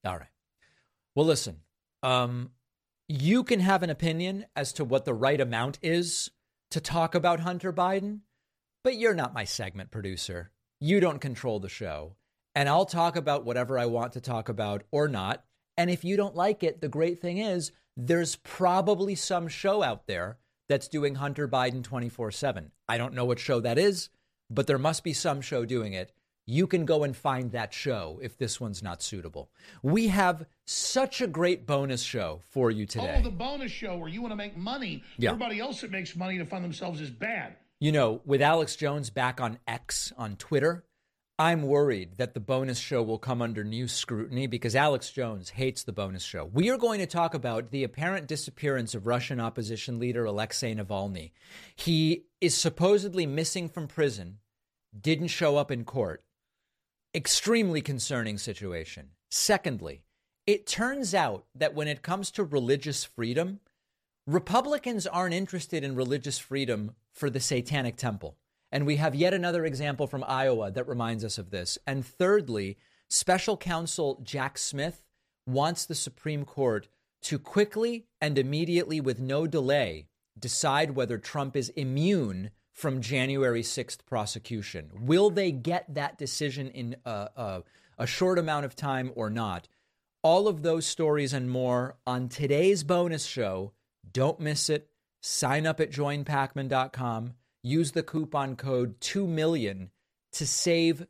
All right. Well, listen, you can have an opinion as to what the right amount is to talk about Hunter Biden, but you're not my segment producer. You don't control the show. And I'll talk about whatever I want to talk about or not. And if you don't like it, the great thing is there's probably some show out there that's doing Hunter Biden 24/7. I don't know what show that is, but there must be some show doing it. You can go and find that show if this one's not suitable. We have such a great bonus show for you today. Oh, the bonus show where you want to make money. Yeah. Everybody else that makes money to fund themselves is bad. You know, with Alex Jones back on X on Twitter, I'm worried that the bonus show will come under new scrutiny because Alex Jones hates the bonus show. We are going to talk about the apparent disappearance of Russian opposition leader Alexei Navalny. He is supposedly missing from prison, didn't show up in court. Extremely concerning situation. Secondly, it turns out that when it comes to religious freedom, Republicans aren't interested in religious freedom for the Satanic Temple. And we have yet another example from Iowa that reminds us of this. And thirdly, special counsel Jack Smith wants the Supreme Court to quickly and immediately, with no delay, decide whether Trump is immune from January 6th prosecution. Will they get that decision in a short amount of time or not? All of those stories and more on today's bonus show. Don't miss it. Sign up at joinpacman.com. Use the coupon code 2million to save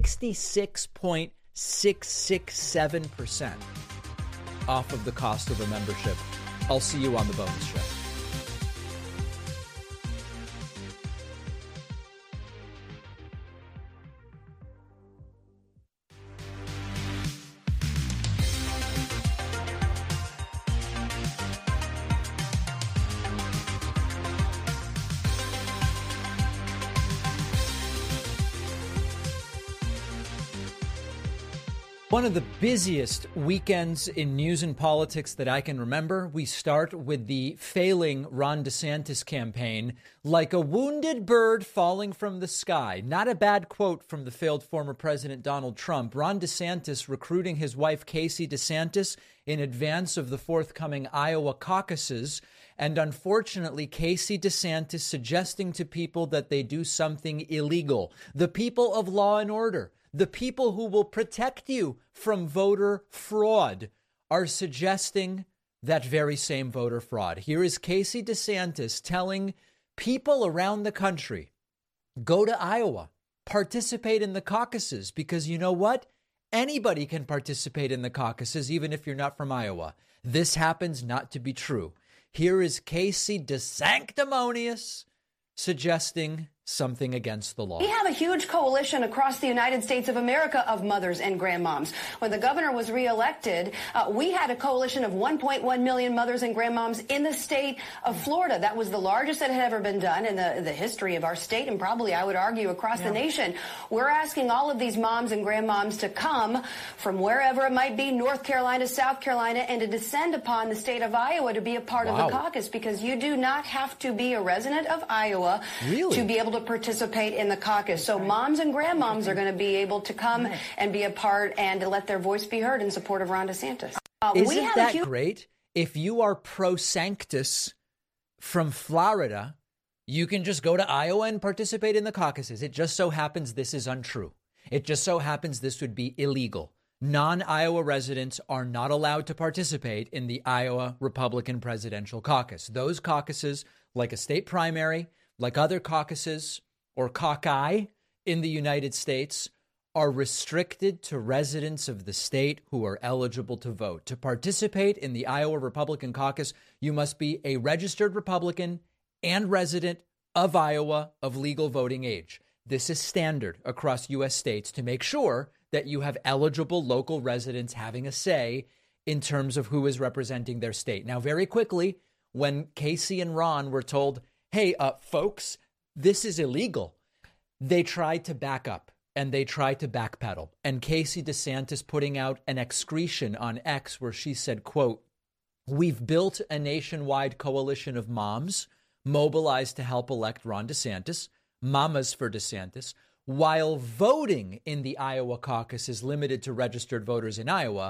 66.667% off of the cost of a membership. I'll see you on the bonus show. One of the busiest weekends in news and politics that I can remember. We start with the failing Ron DeSantis campaign, like a wounded bird falling from the sky. Not a bad quote from the failed former President Donald Trump. Ron DeSantis recruiting his wife, Casey DeSantis, in advance of the forthcoming Iowa caucuses. And unfortunately, Casey DeSantis suggesting to people that they do something illegal. The people of law and order, the people who will protect you from voter fraud, are suggesting that very same voter fraud. Here is Casey DeSantis telling people around the country, go to Iowa, participate in the caucuses, because you know what? Anybody can participate in the caucuses, even if you're not from Iowa. This happens not to be true. Here is Casey DeSanctimonious suggesting something against the law. We have a huge coalition across the United States of America of mothers and grandmoms. When the governor was reelected, we had a coalition of 1.1 million mothers and grandmoms in the state of Florida. That was the largest that had ever been done in the history of our state, and probably, I would argue, across the nation. We're asking all of these moms and grandmoms to come from wherever it might be, North Carolina, South Carolina, and to descend upon the state of Iowa to be a part of the caucus, because you do not have to be a resident of Iowa to be able to participate in the caucus. So moms and grandmoms are going to be able to come and be a part and to let their voice be heard in support of Ron DeSantis. Isn't that great? If you are pro sanctus from Florida, you can just go to Iowa and participate in the caucuses. It just so happens this is untrue. It just so happens this would be illegal. Non-Iowa residents are not allowed to participate in the Iowa Republican presidential caucus. Those caucuses, like a state primary, like other caucuses or caucus in the United States, are restricted to residents of the state who are eligible to vote. To participate in the Iowa Republican caucus, you must be a registered Republican and resident of Iowa of legal voting age. This is standard across U.S. states to make sure that you have eligible local residents having a say in terms of who is representing their state. Now, very quickly, when Casey and Ron were told, hey, folks, this is illegal, they tried to back up and they tried to backpedal. And Casey DeSantis putting out an excretion on X where she said, quote, we've built a nationwide coalition of moms mobilized to help elect Ron DeSantis, Mamas for DeSantis, while voting in the Iowa caucus is limited to registered voters in Iowa.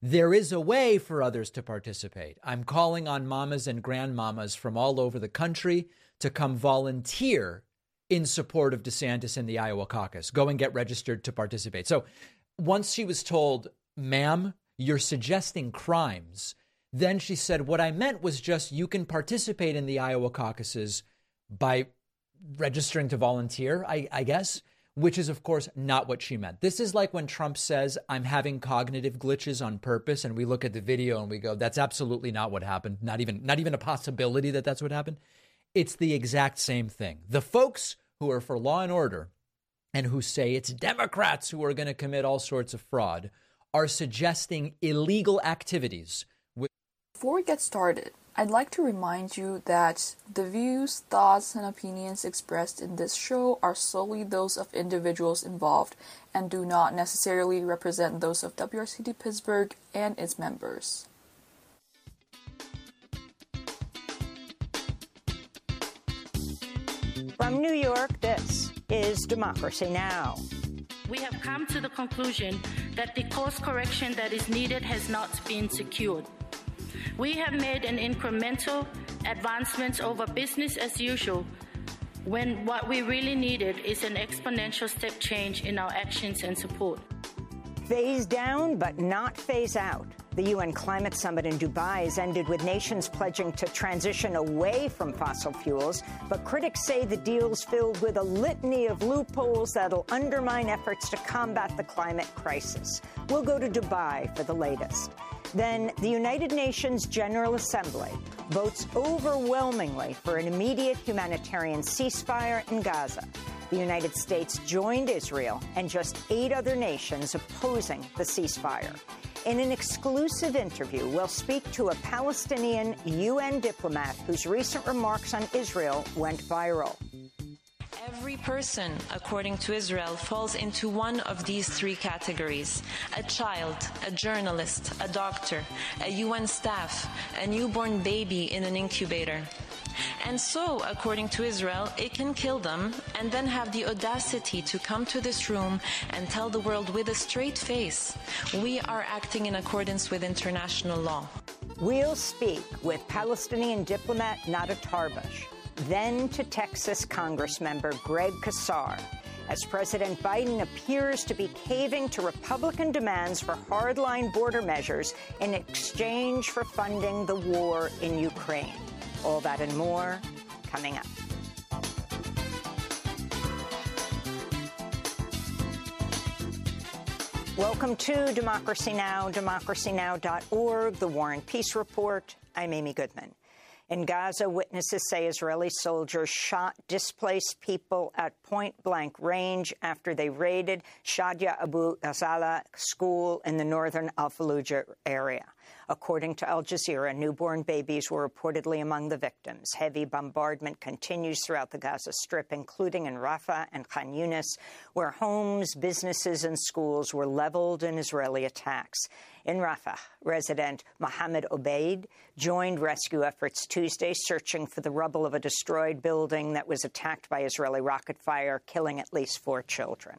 There is a way for others to participate. I'm calling on mamas and grandmamas from all over the country to come volunteer in support of DeSantis in the Iowa caucus. Go and get registered to participate. So once she was told, ma'am, you're suggesting crimes, then she said, what I meant was just you can participate in the Iowa caucuses by registering to volunteer, I guess, which is, of course, not what she meant. This is like when Trump says, I'm having cognitive glitches on purpose. And we look at the video and we go, that's absolutely not what happened. Not even a possibility that that's what happened. It's the exact same thing. The folks who are for law and order and who say it's Democrats who are going to commit all sorts of fraud are suggesting illegal activities. Before we get started, I'd like to remind you that the views, thoughts, and opinions expressed in this show are solely those of individuals involved and do not necessarily represent those of WRCT Pittsburgh and its members. From New York, this is Democracy Now! We have come to the conclusion that the course correction that is needed has not been secured. We have made an incremental advancements over business as usual when what we really needed is an exponential step change in our actions and support. Phase down, but not phase out. The UN Climate Summit in Dubai has ended with nations pledging to transition away from fossil fuels, but critics say the deal's filled with a litany of loopholes that'll undermine efforts to combat the climate crisis. We'll go to Dubai for the latest. Then the United Nations General Assembly votes overwhelmingly for an immediate humanitarian ceasefire in Gaza. The United States joined Israel and just 8 other nations opposing the ceasefire. In an exclusive interview, we'll speak to a Palestinian UN diplomat whose recent remarks on Israel went viral. Every person, according to Israel, falls into one of these 3 categories: a child, a journalist, a doctor, a UN staff, a newborn baby in an incubator. And so, according to Israel, it can kill them and then have the audacity to come to this room and tell the world with a straight face, we are acting in accordance with international law. We'll speak with Palestinian diplomat Nada Tarbush, then to Texas Congressmember Greg Casar, as President Biden appears to be caving to Republican demands for hardline border measures in exchange for funding the war in Ukraine. All that and more coming up. Welcome to Democracy Now!, democracynow.org, The War and Peace Report. I'm Amy Goodman. In Gaza, witnesses say Israeli soldiers shot displaced people at point-blank range after they raided Shadia Abu Ghazala school in the northern Al-Fallujah area. According to Al Jazeera, newborn babies were reportedly among the victims. Heavy bombardment continues throughout the Gaza Strip, including in Rafah and Khan Yunis, where homes, businesses, and schools were leveled in Israeli attacks. In Rafah, resident Mohammed Obeid joined rescue efforts Tuesday, searching for the rubble of a destroyed building that was attacked by Israeli rocket fire, killing at least 4 children.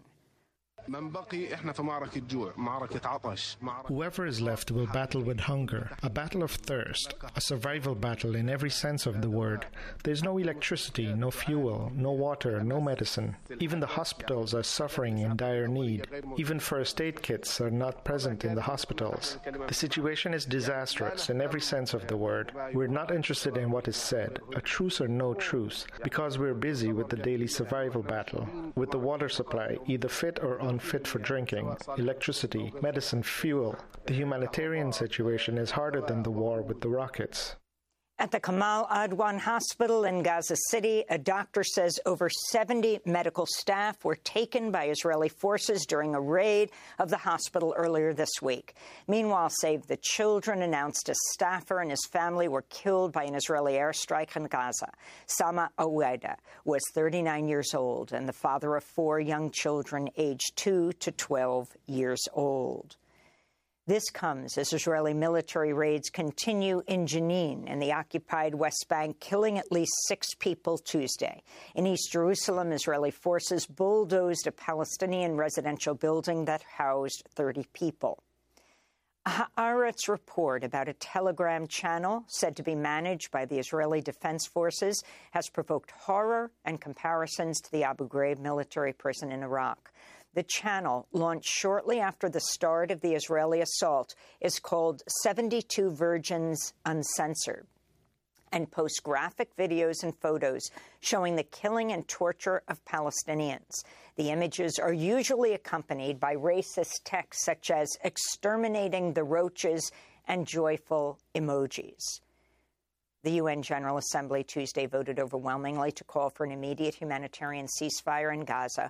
Whoever is left will battle with hunger, a battle of thirst, a survival battle in every sense of the word. There's no electricity, no fuel, no water, no medicine. Even the hospitals are suffering in dire need. Even first aid kits are not present in the hospitals. The situation is disastrous in every sense of the word. We're not interested in what is said, a truce or no truce, because we're busy with the daily survival battle, with the water supply, either fit or unfit for drinking, electricity, medicine, fuel. The humanitarian situation is harder than the war with the rockets. At the Kamal Adwan Hospital in Gaza City, a doctor says over 70 medical staff were taken by Israeli forces during a raid of the hospital earlier this week. Meanwhile, Save the Children announced a staffer and his family were killed by an Israeli airstrike in Gaza. Sama Aweda was 39 years old and the father of 4 young children aged 2 to 12 years old. This comes as Israeli military raids continue in Jenin in the occupied West Bank, killing at least 6 people Tuesday. In East Jerusalem, Israeli forces bulldozed a Palestinian residential building that housed 30 people. A Haaretz report about a Telegram channel said to be managed by the Israeli Defense Forces has provoked horror and comparisons to the Abu Ghraib military prison in Iraq. The channel, launched shortly after the start of the Israeli assault, is called 72 Virgins Uncensored and posts graphic videos and photos showing the killing and torture of Palestinians. The images are usually accompanied by racist text such as exterminating the roaches and joyful emojis. The UN General Assembly Tuesday voted overwhelmingly to call for an immediate humanitarian ceasefire in Gaza.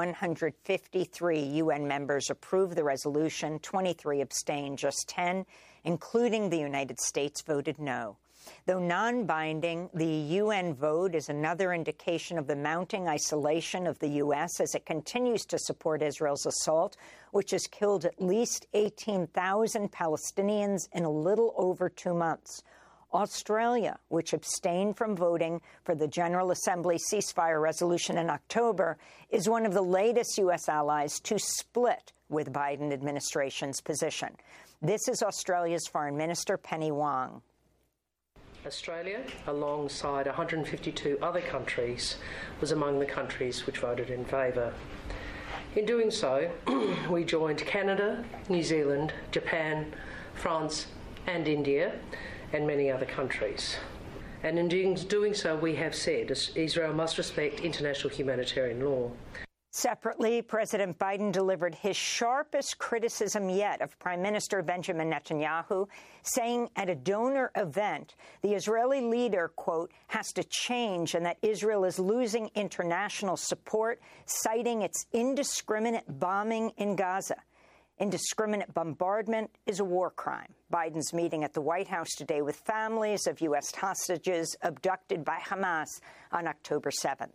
153 UN members approved the resolution, 23 abstained, just 10, including the United States, voted no. Though non-binding, the UN vote is another indication of the mounting isolation of the U.S. as it continues to support Israel's assault, which has killed at least 18,000 Palestinians in a little over 2 months. Australia, which abstained from voting for the General Assembly ceasefire resolution in October, is one of the latest U.S. allies to split with Biden administration's position. This is Australia's Foreign Minister Penny Wong. Australia, alongside 152 other countries, was among the countries which voted in favour. In doing so, we joined Canada, New Zealand, Japan, France and India, and many other countries. And in doing so, we have said Israel must respect international humanitarian law. Separately, President Biden delivered his sharpest criticism yet of Prime Minister Benjamin Netanyahu, saying at a donor event, the Israeli leader, quote, has to change and that Israel is losing international support, citing its indiscriminate bombing in Gaza. Indiscriminate bombardment is a war crime. Biden's meeting at the White House today with families of U.S. hostages abducted by Hamas on October 7th.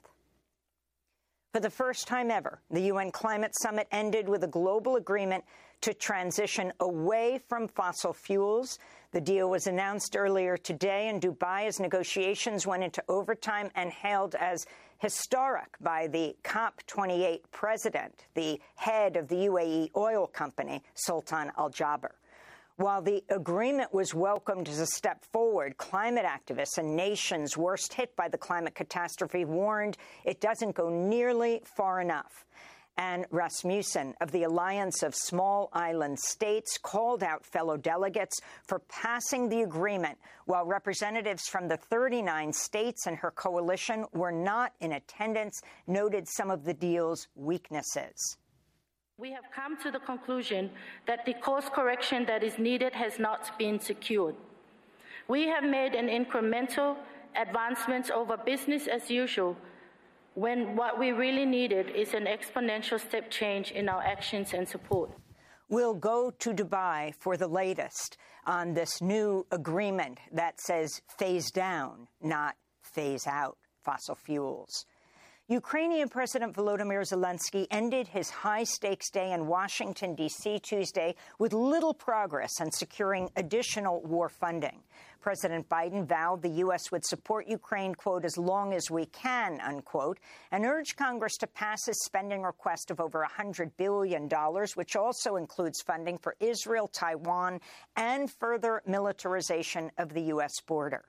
For the first time ever, the UN Climate Summit ended with a global agreement to transition away from fossil fuels. The deal was announced earlier today in Dubai as negotiations went into overtime and hailed as historic by the COP28 president, the head of the UAE oil company, Sultan Al Jaber. While the agreement was welcomed as a step forward, climate activists and nations worst hit by the climate catastrophe warned it doesn't go nearly far enough. Anne Rasmussen of the Alliance of Small Island States called out fellow delegates for passing the agreement, while representatives from the 39 states and her coalition were not in attendance, noted some of the deal's weaknesses. We have come to the conclusion that the course correction that is needed has not been secured. We have made an incremental advancements over business as usual when what we really needed is an exponential step change in our actions and support. We'll go to Dubai for the latest on this new agreement that says phase down, not phase out fossil fuels. Ukrainian President Volodymyr Zelensky ended his high-stakes day in Washington, D.C. Tuesday with little progress on securing additional war funding. President Biden vowed the U.S. would support Ukraine, quote, as long as we can, unquote, and urged Congress to pass his spending request of over $100 billion, which also includes funding for Israel, Taiwan, and further militarization of the U.S. border.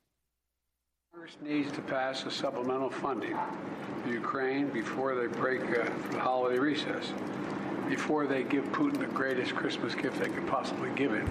Congress needs to pass a supplemental funding for Ukraine before they break the holiday recess, before they give Putin the greatest Christmas gift they could possibly give him.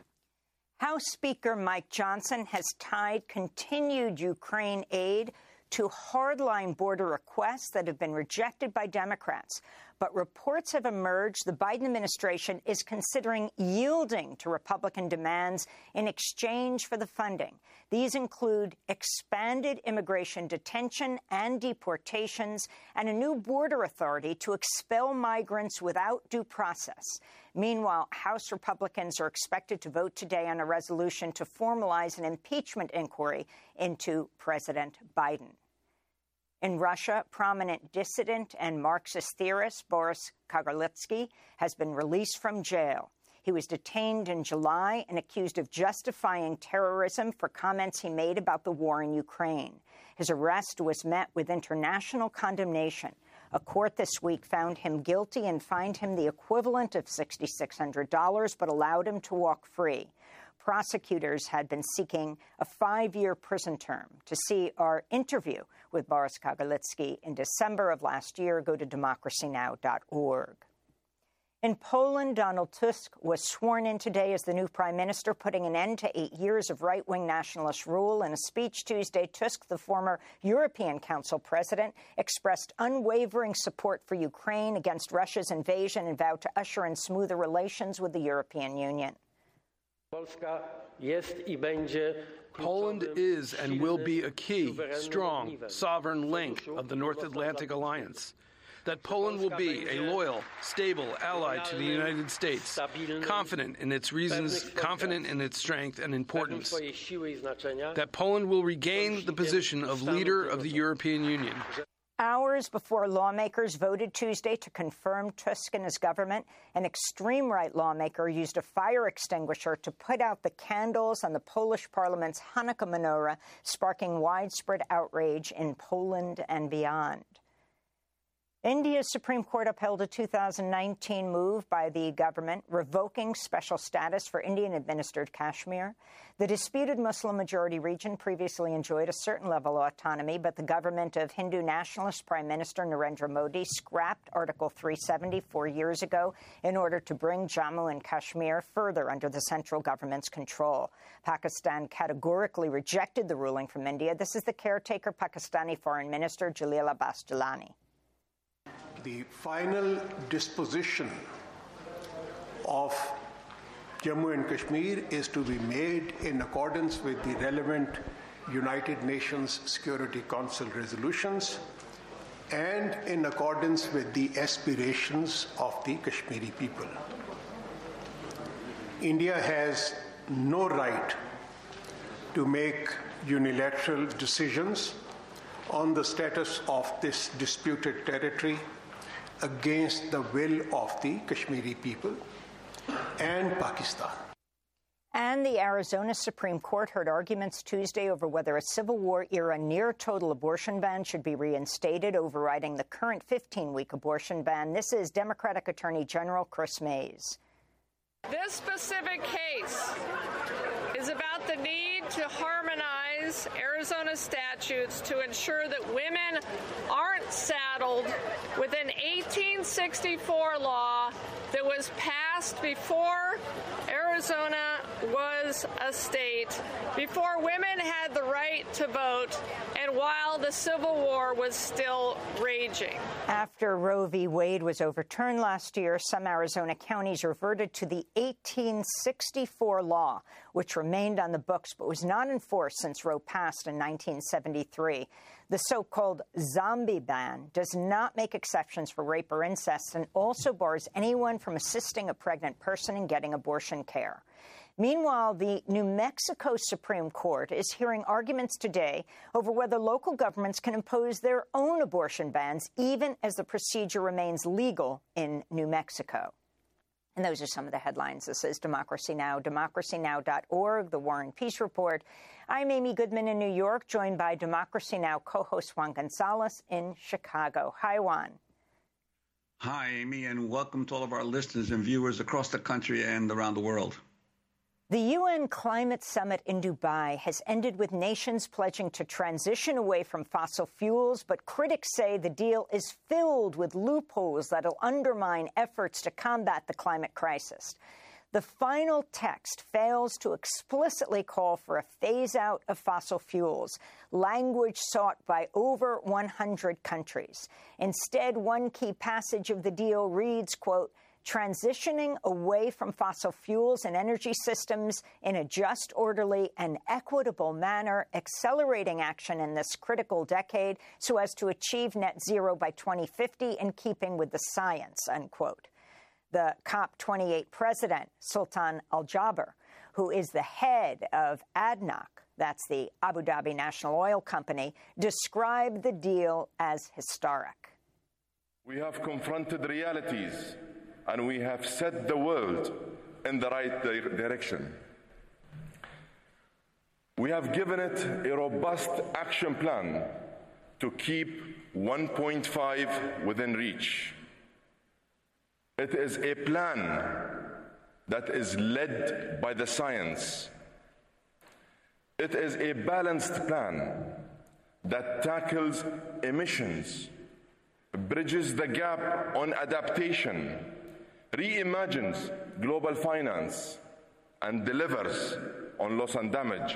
House Speaker Mike Johnson has tied continued Ukraine aid to hardline border requests that have been rejected by Democrats. But reports have emerged the Biden administration is considering yielding to Republican demands in exchange for the funding. These include expanded immigration detention and deportations and a new border authority to expel migrants without due process. Meanwhile, House Republicans are expected to vote today on a resolution to formalize an impeachment inquiry into President Biden. In Russia, prominent dissident and Marxist theorist Boris Kagarlitsky has been released from jail. He was detained in July and accused of justifying terrorism for comments he made about the war in Ukraine. His arrest was met with international condemnation. A court this week found him guilty and fined him the equivalent of $6,600, but allowed him to walk free. Prosecutors had been seeking a 5-year prison term. To see our interview with Boris Kagarlitsky in December of last year, go to democracynow.org. In Poland, Donald Tusk was sworn in today as the new prime minister, putting an end to 8 years of right-wing nationalist rule. In a speech Tuesday, Tusk, the former European Council president, expressed unwavering support for Ukraine against Russia's invasion and vowed to usher in smoother relations with the European Union. Poland is and will be a key, strong, sovereign link of the North Atlantic Alliance. That Poland will be a loyal, stable ally to the United States, confident in its reasons, confident in its strength and importance. That Poland will regain the position of leader of the European Union. Hours before lawmakers voted Tuesday to confirm Tusk and his government, an extreme right lawmaker used a fire extinguisher to put out the candles on the Polish parliament's Hanukkah menorah, sparking widespread outrage in Poland and beyond. India's Supreme Court upheld a 2019 move by the government revoking special status for Indian-administered Kashmir. The disputed Muslim-majority region previously enjoyed a certain level of autonomy, but the government of Hindu nationalist Prime Minister Narendra Modi scrapped Article 370 4 years ago in order to bring Jammu and Kashmir further under the central government's control. Pakistan categorically rejected the ruling from India. This is the caretaker Pakistani Foreign Minister Jalil Abbas Gilani. The final disposition of Jammu and Kashmir is to be made in accordance with the relevant United Nations Security Council resolutions and in accordance with the aspirations of the Kashmiri people. India has no right to make unilateral decisions on the status of this disputed territory against the will of the Kashmiri people and Pakistan. And the Arizona Supreme Court heard arguments Tuesday over whether a Civil War-era near-total abortion ban should be reinstated, overriding the current 15-week abortion ban. This is Democratic Attorney General Chris Mays. This specific case is about the need to harmonize Arizona statutes to ensure that women aren't saddled with an 1864 law that was passed before Arizona was a state, before women had the right to vote, and while the Civil War was still raging. After Roe v. Wade was overturned last year, some Arizona counties reverted to the 1864 law, which remained on the books but was not enforced since Roe passed in 1973. The so-called zombie ban does not make exceptions for rape or incest and also bars anyone from assisting a pregnant person in getting abortion care. Meanwhile, the New Mexico Supreme Court is hearing arguments today over whether local governments can impose their own abortion bans, even as the procedure remains legal in New Mexico. And those are some of the headlines. This is Democracy Now!, democracynow.org, The War and Peace Report. I'm Amy Goodman in New York, joined by Democracy Now! Co-host Juan Gonzalez in Chicago. Hi, Juan. Hi, Amy, and welcome to all of our listeners and viewers across the country and around the world. The UN Climate Summit in Dubai has ended with nations pledging to transition away from fossil fuels, but critics say the deal is filled with loopholes that'll undermine efforts to combat the climate crisis. The final text fails to explicitly call for a phase-out of fossil fuels, language sought by over 100 countries. Instead, one key passage of the deal reads, quote, transitioning away from fossil fuels and energy systems in a just, orderly, and equitable manner, accelerating action in this critical decade so as to achieve net zero by 2050 in keeping with the science, unquote. The COP28 president, Sultan Al Jaber, who is the head of ADNOC, that's the Abu Dhabi National Oil Company, described the deal as historic. We have confronted realities, and we have set the world in the right direction. We have given it a robust action plan to keep 1.5 within reach. It is a plan that is led by the science. It is a balanced plan that tackles emissions, bridges the gap on adaptation, reimagines global finance, and delivers on loss and damage.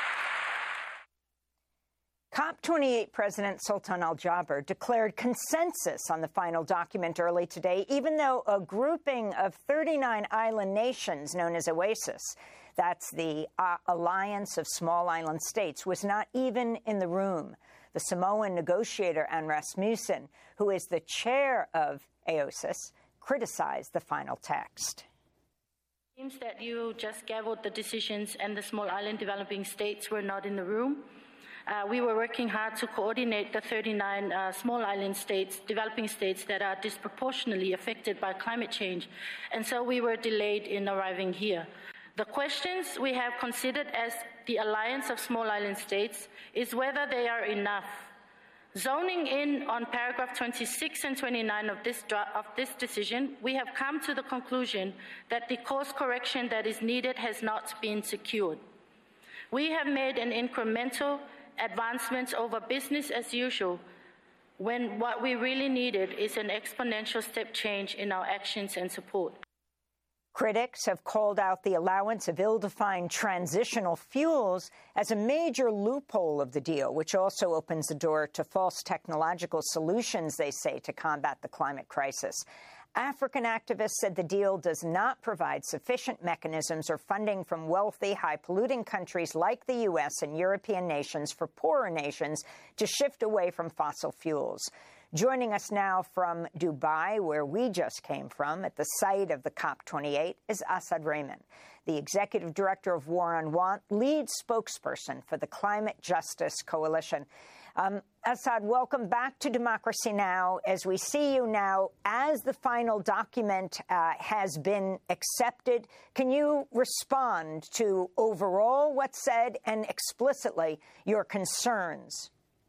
COP28 President Sultan Al Jaber declared consensus on the final document early today, even though a grouping of 39 island nations known as OASIS, that's the Alliance of Small Island States, was not even in the room. The Samoan negotiator, Anne Rasmussen, who is the chair of AOSIS, criticized the final text. It seems that you just gaveled the decisions and the small island developing states were not in the room. We were working hard to coordinate the 39 small island states, developing states that are disproportionately affected by climate change, and so we were delayed in arriving here. The questions we have considered as the Alliance of Small Island States is whether they are enough. Zoning in on paragraph 26 and 29 of this decision, we have come to the conclusion that the course correction that is needed has not been secured. We have made an incremental advancements over business as usual, when what we really needed is an exponential step change in our actions and support. Critics have called out the allowance of ill-defined transitional fuels as a major loophole of the deal, which also opens the door to false technological solutions, they say, to combat the climate crisis. African activists said the deal does not provide sufficient mechanisms or funding from wealthy, high-polluting countries like the U.S. and European nations for poorer nations to shift away from fossil fuels. Joining us now from Dubai, where we just came from, at the site of the COP28, is Asad Rehman, the Executive Director of War on Want, lead spokesperson for the Climate Justice Coalition. Asad, welcome back to Democracy Now! As we see you now, as the final document has been accepted, can you respond to overall what's said and explicitly your concerns?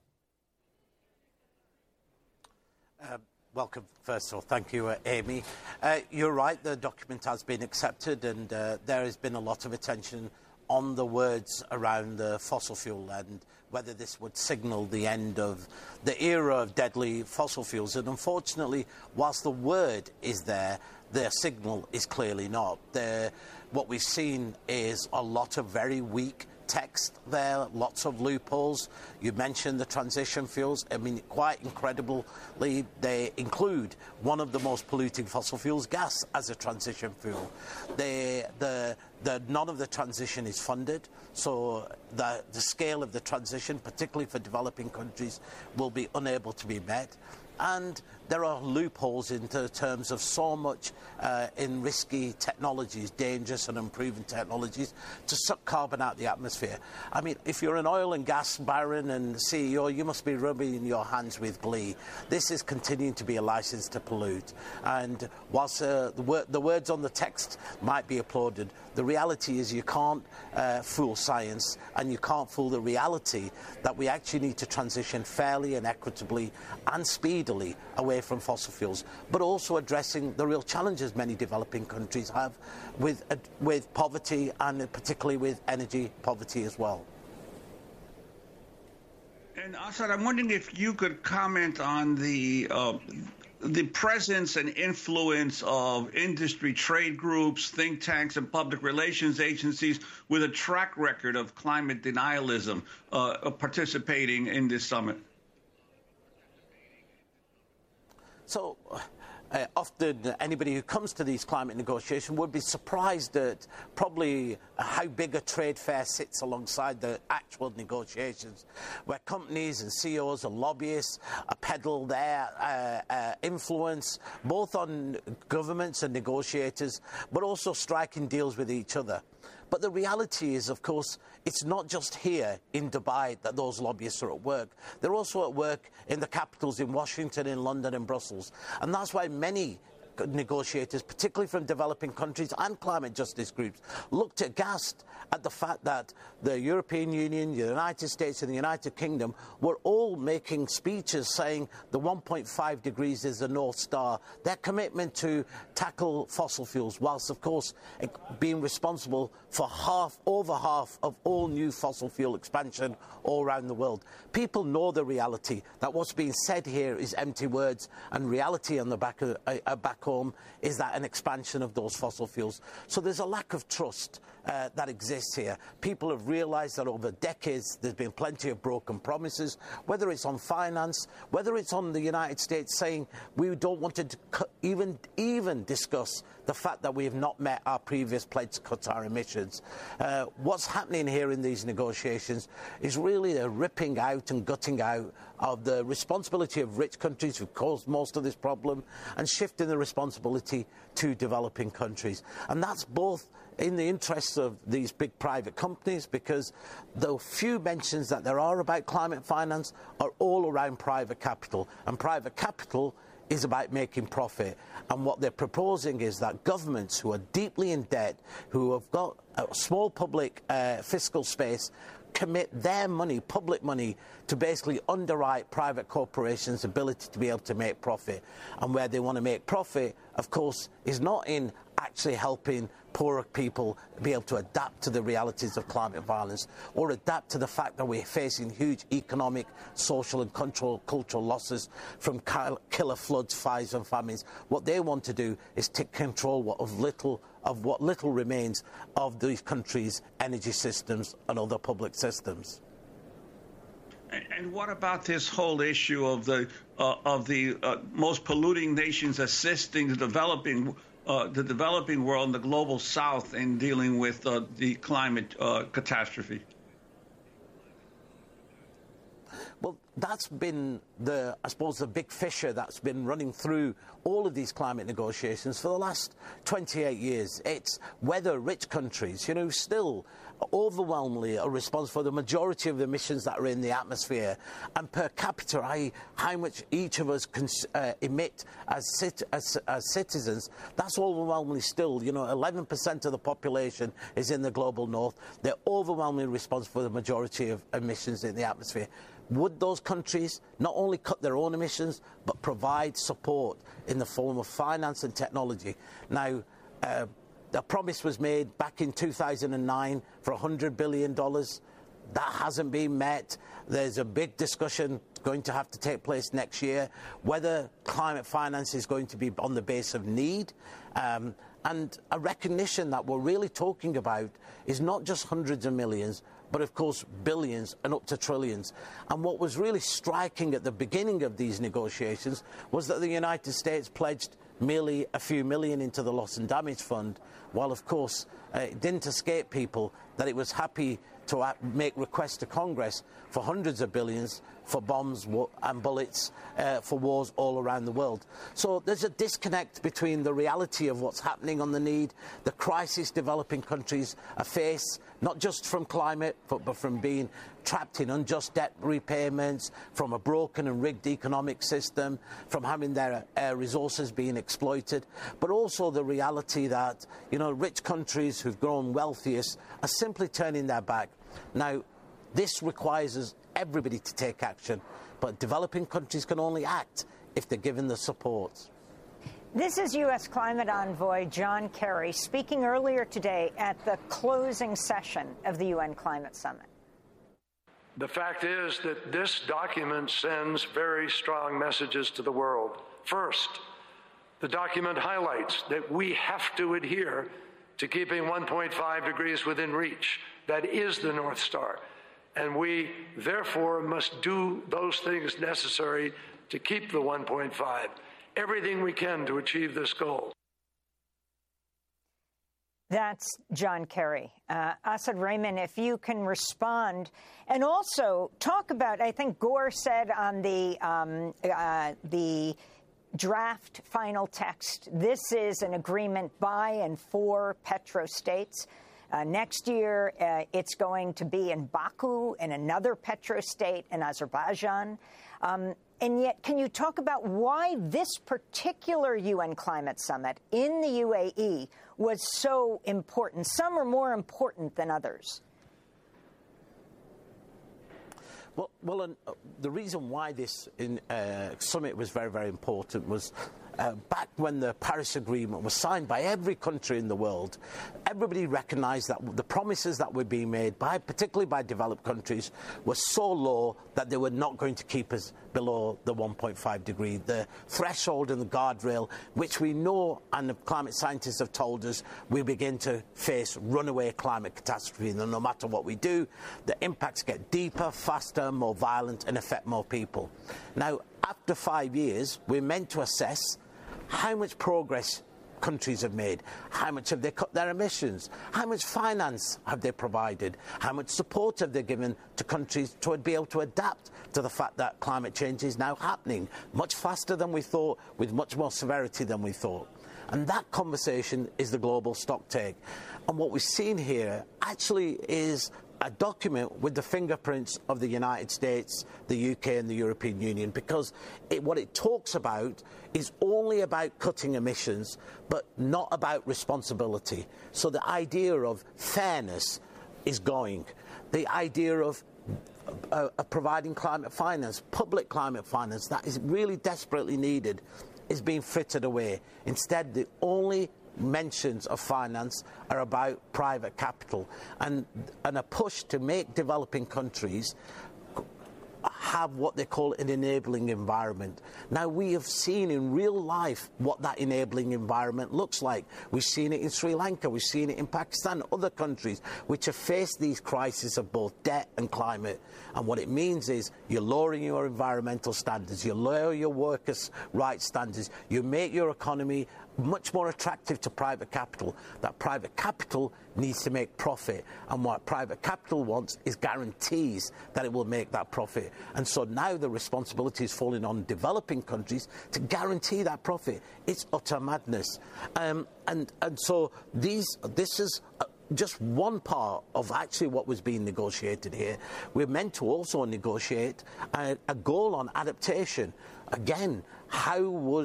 Welcome, first of all. Thank you, Amy. You're right, the document has been accepted, and there has been a lot of attention on the words around the fossil fuel and whether this would signal the end of the era of deadly fossil fuels. And unfortunately, whilst the word is there, their signal is clearly not. What we've seen is a lot of very weak text there, lots of loopholes. You mentioned the transition fuels. I mean, quite incredibly, they include one of the most polluting fossil fuels, gas, as a transition fuel. None of the transition is funded, so the scale of the transition, particularly for developing countries, will be unable to be met. And there are loopholes in terms of so much in risky technologies, dangerous and unproven technologies, to suck carbon out of the atmosphere. I mean, if you're an oil and gas baron and CEO, you must be rubbing your hands with glee. This is continuing to be a license to pollute. And whilst the words on the text might be applauded, the reality is you can't fool science, and you can't fool the reality that we actually need to transition fairly and equitably and speedily away from fossil fuels, but also addressing the real challenges many developing countries have with poverty, and particularly with energy poverty as well. And Asad, I'm wondering if you could comment on the presence and influence of industry trade groups, think tanks, and public relations agencies with a track record of climate denialism participating in this summit. So often anybody who comes to these climate negotiations would be surprised at probably how big a trade fair sits alongside the actual negotiations, where companies and CEOs and lobbyists peddle their influence both on governments and negotiators, but also striking deals with each other. But the reality is, of course, it's not just here in Dubai that those lobbyists are at work. They're also at work in the capitals in Washington, in London, and Brussels. And that's why many negotiators, particularly from developing countries and climate justice groups, looked aghast at the fact that the European Union, the United States and the United Kingdom were all making speeches saying the 1.5 degrees is the North Star, their commitment to tackle fossil fuels, whilst of course being responsible for over half of all new fossil fuel expansion all around the world. People know the reality that what's being said here is empty words, and reality on the back home is that an expansion of those fossil fuels. So there's a lack of trust that exists here. People have realised that over decades there's been plenty of broken promises, whether it's on finance, whether it's on the United States saying we don't want to even discuss the fact that we have not met our previous pledge to cut our emissions. What's happening here in these negotiations is really a ripping out and gutting out of the responsibility of rich countries who've caused most of this problem and shifting the responsibility to developing countries. And that's both in the interests of these big private companies, because the few mentions that there are about climate finance are all around private capital, and private capital is about making profit. And what they're proposing is that governments who are deeply in debt, who have got a small public fiscal space, commit their money, public money, to basically underwrite private corporations' ability to be able to make profit. And where they want to make profit, of course, is not in actually helping poorer people be able to adapt to the realities of climate violence or adapt to the fact that we're facing huge economic, social and cultural losses from killer floods, fires and famines. What they want to do is take control of what little remains of these countries' energy systems and other public systems. And what about this whole issue of the most polluting nations assisting the developing world and the global South in dealing with the climate catastrophe? Well, that's been the big fissure that's been running through all of these climate negotiations for the last 28 years. It's whether rich countries, still overwhelmingly are responsible for the majority of the emissions that are in the atmosphere, and per capita, i.e. how much each of us can emit as citizens, that's overwhelmingly still, 11% of the population is in the global north. They're overwhelmingly responsible for the majority of emissions in the atmosphere. Would those countries not only cut their own emissions, but provide support in the form of finance and technology? Now, a promise was made back in 2009 for $100 billion. That hasn't been met. There's a big discussion going to have to take place next year, whether climate finance is going to be on the base of need, and a recognition that we're really talking about is not just hundreds of millions, but of course billions and up to trillions. And what was really striking at the beginning of these negotiations was that the United States pledged merely a few million into the loss and damage fund, while of course it didn't escape people that it was happy to make requests to Congress for hundreds of billions for bombs and bullets for wars all around the world. So there's a disconnect between the reality of what's happening on the need, the crisis developing countries face, not just from climate, but from being trapped in unjust debt repayments, from a broken and rigged economic system, from having their resources being exploited, but also the reality that, rich countries who've grown wealthiest are simply turning their back. Now, this requires everybody to take action, but developing countries can only act if they're given the support. This is U.S. climate envoy John Kerry speaking earlier today at the closing session of the UN Climate Summit. The fact is that this document sends very strong messages to the world. First, the document highlights that we have to adhere to keeping 1.5 degrees within reach. That is the North Star. And we, therefore, must do those things necessary to keep the 1.5, everything we can to achieve this goal. That's John Kerry. Asad Rehman, if you can respond and also talk about, I think Gore said on the draft final text, this is an agreement by and for petrostates. Next year, it's going to be in Baku and another petrostate in Azerbaijan. And yet, can you talk about why this particular UN climate summit in the UAE was so important? Some are more important than others. Well, the reason why this summit was very, very important was back when the Paris Agreement was signed by every country in the world, everybody recognised that the promises that were being made, particularly by developed countries, were so low that they were not going to keep us below the 1.5 degree. The threshold and the guardrail, which we know, and the climate scientists have told us, we begin to face runaway climate catastrophe. And no matter what we do, the impacts get deeper, faster, more violent, and affect more people. Now, after 5 years, we're meant to assess how much progress countries have made, how much have they cut their emissions, how much finance have they provided, how much support have they given to countries to be able to adapt to the fact that climate change is now happening much faster than we thought, with much more severity than we thought. And that conversation is the global stocktake. And what we've seen here actually is a document with the fingerprints of the United States, the UK and the European Union, because what it talks about is only about cutting emissions, but not about responsibility. So the idea of fairness is going. The idea of providing climate finance, public climate finance, that is really desperately needed, is being frittered away. Instead, the only mentions of finance are about private capital and a push to make developing countries have what they call an enabling environment. Now, we have seen in real life what that enabling environment looks like. We've seen it in Sri Lanka, we've seen it in Pakistan, other countries which have faced these crises of both debt and climate. And what it means is you're lowering your environmental standards, you lower your workers' rights standards, you make your economy much more attractive to private capital. That private capital needs to make profit, and what private capital wants is guarantees that it will make that profit. And so now the responsibility is falling on developing countries to guarantee that profit. It's utter madness. And so this is just one part of actually what was being negotiated here. We're meant to also negotiate a goal on adaptation. Again, how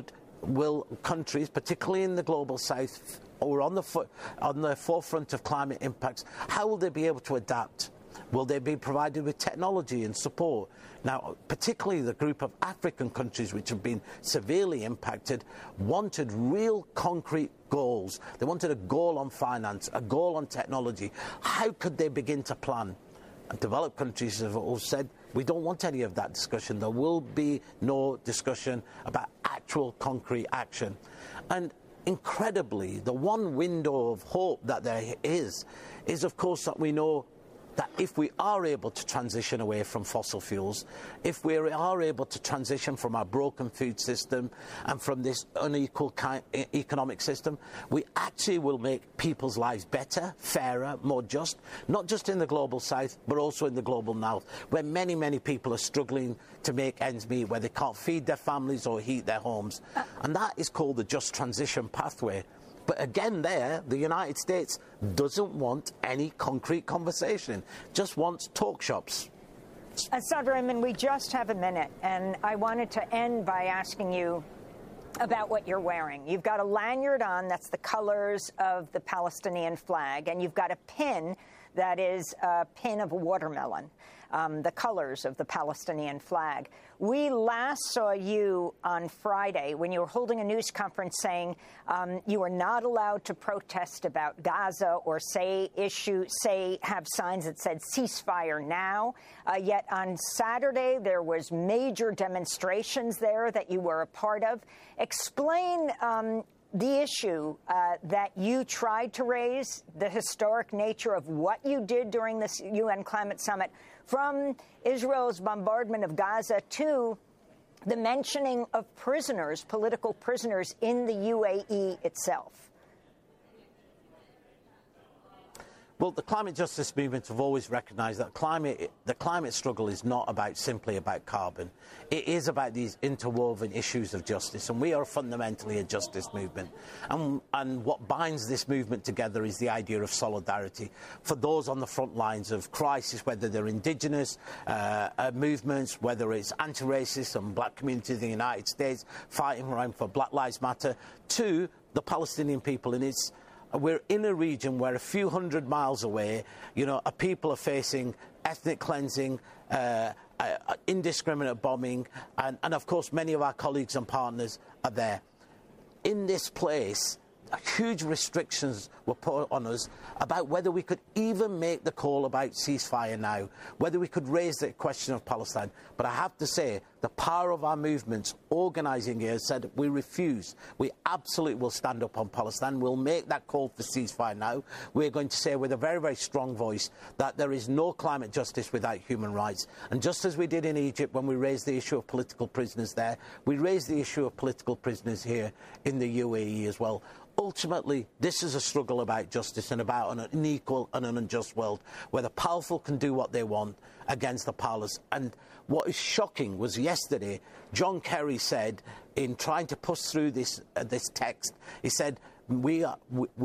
will countries, particularly in the global south, or on the forefront of climate impacts, how will they be able to adapt? Will they be provided with technology and support? Now, particularly the group of African countries which have been severely impacted wanted real concrete goals. They wanted a goal on finance, a goal on technology. How could they begin to plan? And developed countries have all said, we don't want any of that discussion. There will be no discussion about actual concrete action. And incredibly, the one window of hope that there is of course that we know that if we are able to transition away from fossil fuels, if we are able to transition from our broken food system and from this unequal economic system, we actually will make people's lives better, fairer, more just, not just in the global south, but also in the global north, where many, many people are struggling to make ends meet, where they can't feed their families or heat their homes. And that is called the Just Transition Pathway. But again there, the United States doesn't want any concrete conversation, just wants talk shops. Saad Rahman, we just have a minute, and I wanted to end by asking you about what you're wearing. You've got a lanyard on that's the colors of the Palestinian flag, and you've got a pin that is a pin of a watermelon, the colors of the Palestinian flag. We last saw you on Friday when you were holding a news conference saying you were not allowed to protest about Gaza or have signs that said ceasefire now. Yet on Saturday there was major demonstrations there that you were a part of. Explain the issue that you tried to raise, the historic nature of what you did during this UN climate summit, from Israel's bombardment of Gaza to the mentioning of prisoners, political prisoners, in the UAE itself. Well, the climate justice movement have always recognised that the climate struggle is not simply about carbon. It is about these interwoven issues of justice, and we are fundamentally a justice movement. And what binds this movement together is the idea of solidarity for those on the front lines of crisis, whether they're indigenous movements, whether it's anti-racist and black communities in the United States fighting around for Black Lives Matter, to the Palestinian people. And we're in a region where a few hundred miles away, people are facing ethnic cleansing, indiscriminate bombing, and of course many of our colleagues and partners are there. In this place, huge restrictions were put on us about whether we could even make the call about ceasefire now, whether we could raise the question of Palestine. But I have to say, the power of our movements organising here said we refuse. We absolutely will stand up on Palestine. We'll make that call for ceasefire now. We're going to say with a very, very strong voice that there is no climate justice without human rights. And just as we did in Egypt when we raised the issue of political prisoners there, we raised the issue of political prisoners here in the UAE as well. Ultimately, this is a struggle about justice and about an unequal and an unjust world where the powerful can do what they want against the powerless. And what is shocking was yesterday, John Kerry said, in trying to push through this text, he said, we have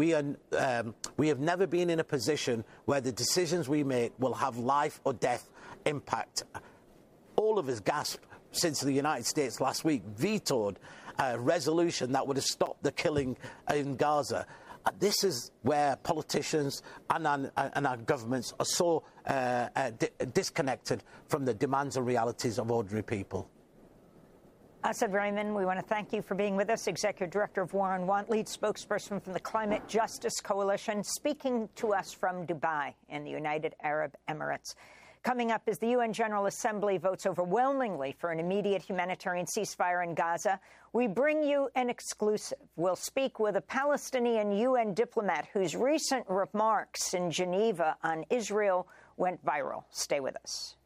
never been in a position where the decisions we make will have life or death impact. All of us gasped since the United States last week vetoed a resolution that would have stopped the killing in Gaza. This is where politicians and our governments are so disconnected from the demands and realities of ordinary people. Asad Rehman, we want to thank you for being with us, Executive Director of War on Want, lead spokesperson from the Climate Justice Coalition, speaking to us from Dubai in the United Arab Emirates. Coming up, as the UN General Assembly votes overwhelmingly for an immediate humanitarian ceasefire in Gaza, we bring you an exclusive. We'll speak with a Palestinian UN diplomat whose recent remarks in Geneva on Israel went viral. Stay with us.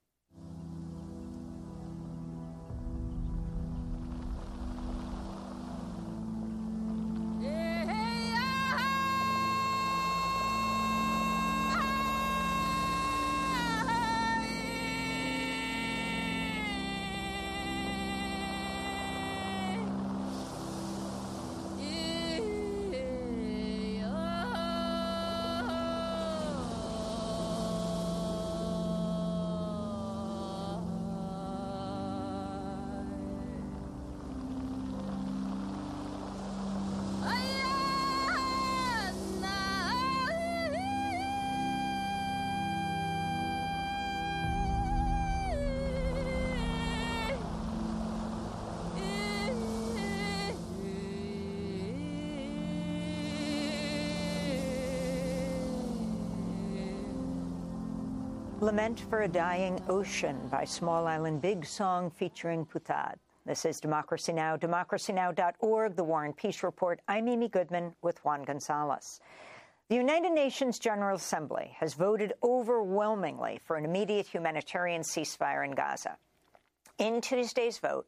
Lament for a Dying Ocean by Small Island Big Song featuring Putad. This is Democracy Now!, democracynow.org, The War and Peace Report. I'm Amy Goodman with Juan Gonzalez. The United Nations General Assembly has voted overwhelmingly for an immediate humanitarian ceasefire in Gaza. In Tuesday's vote,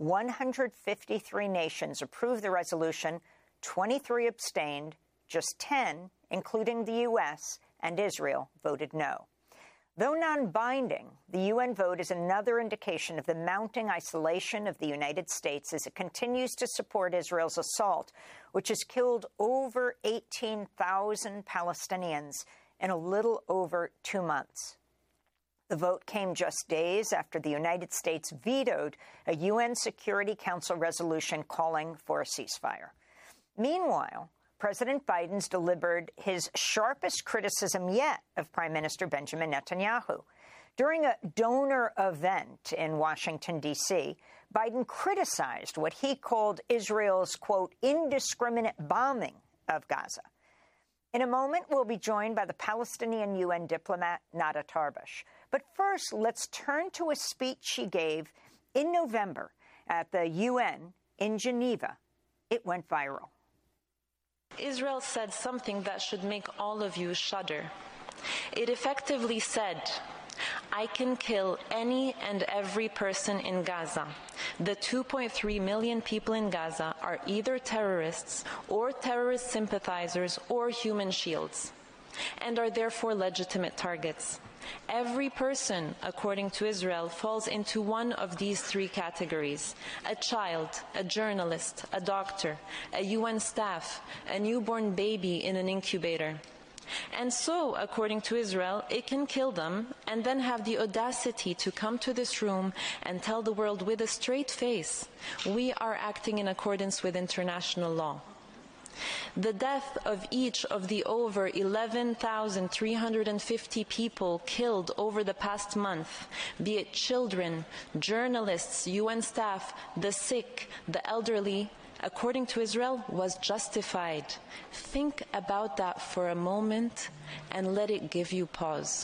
153 nations approved the resolution, 23 abstained, just 10, including the U.S. and Israel, voted no. Though non-binding, the UN vote is another indication of the mounting isolation of the United States as it continues to support Israel's assault, which has killed over 18,000 Palestinians in a little over 2 months. The vote came just days after the United States vetoed a UN Security Council resolution calling for a ceasefire. Meanwhile, President Biden's delivered his sharpest criticism yet of Prime Minister Benjamin Netanyahu. During a donor event in Washington, D.C., Biden criticized what he called Israel's, quote, indiscriminate bombing of Gaza. In a moment, we'll be joined by the Palestinian UN diplomat Nada Tarbush. But first, let's turn to a speech she gave in November at the UN in Geneva. It went viral. Israel said something that should make all of you shudder. It effectively said, I can kill any and every person in Gaza. The 2.3 million people in Gaza are either terrorists or terrorist sympathizers or human shields. and are therefore legitimate targets. Every person, according to Israel, falls into one of these three categories: a child, a journalist, a doctor, a UN staff, a newborn baby in an incubator. And so, according to Israel, it can kill them and then have the audacity to come to this room and tell the world with a straight face, we are acting in accordance with international law. The death of each of the over 11,350 people killed over the past month, be it children, journalists, UN staff, the sick, the elderly, according to Israel, was justified. Think about that for a moment and let it give you pause.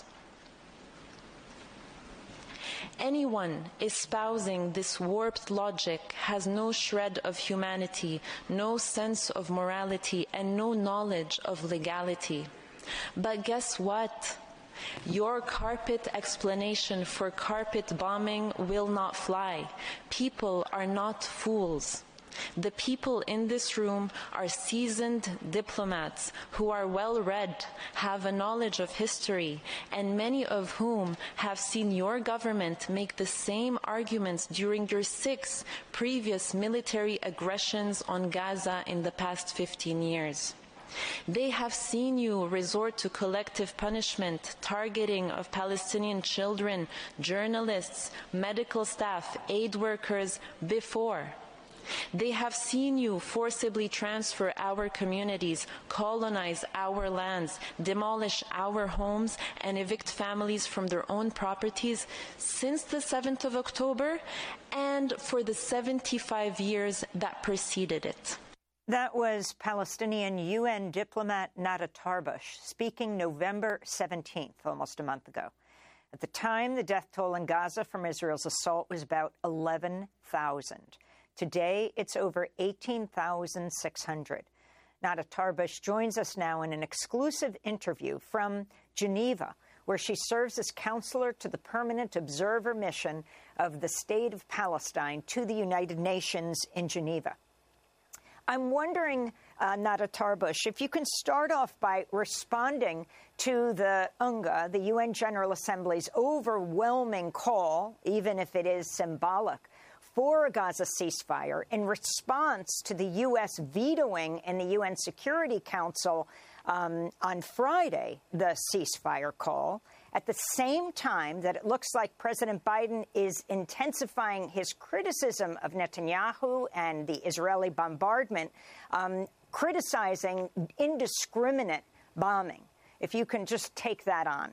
Anyone espousing this warped logic has no shred of humanity, no sense of morality, and no knowledge of legality. But guess what? Your carpet explanation for carpet bombing will not fly. People are not fools. The people in this room are seasoned diplomats who are well-read, have a knowledge of history, and many of whom have seen your government make the same arguments during your 6 previous military aggressions on Gaza in the past 15 years. They have seen you resort to collective punishment, targeting of Palestinian children, journalists, medical staff, aid workers before. They have seen you forcibly transfer our communities, colonize our lands, demolish our homes, and evict families from their own properties since the 7th of October and for the 75 years that preceded it. That was Palestinian UN diplomat Nada Tarbush speaking November 17th, almost a month ago. At the time, the death toll in Gaza from Israel's assault was about 11,000. Today, it's over 18,600. Nada Tarbush joins us now in an exclusive interview from Geneva, where she serves as counselor to the Permanent Observer Mission of the State of Palestine to the United Nations in Geneva. I'm wondering, Nada Tarbush, if you can start off by responding to the UNGA, the UN General Assembly's overwhelming call, even if it is symbolic, for a Gaza ceasefire in response to the U.S. vetoing in the UN Security Council on Friday the ceasefire call, at the same time that it looks like President Biden is intensifying his criticism of Netanyahu and the Israeli bombardment, criticizing indiscriminate bombing. If you can just take that on.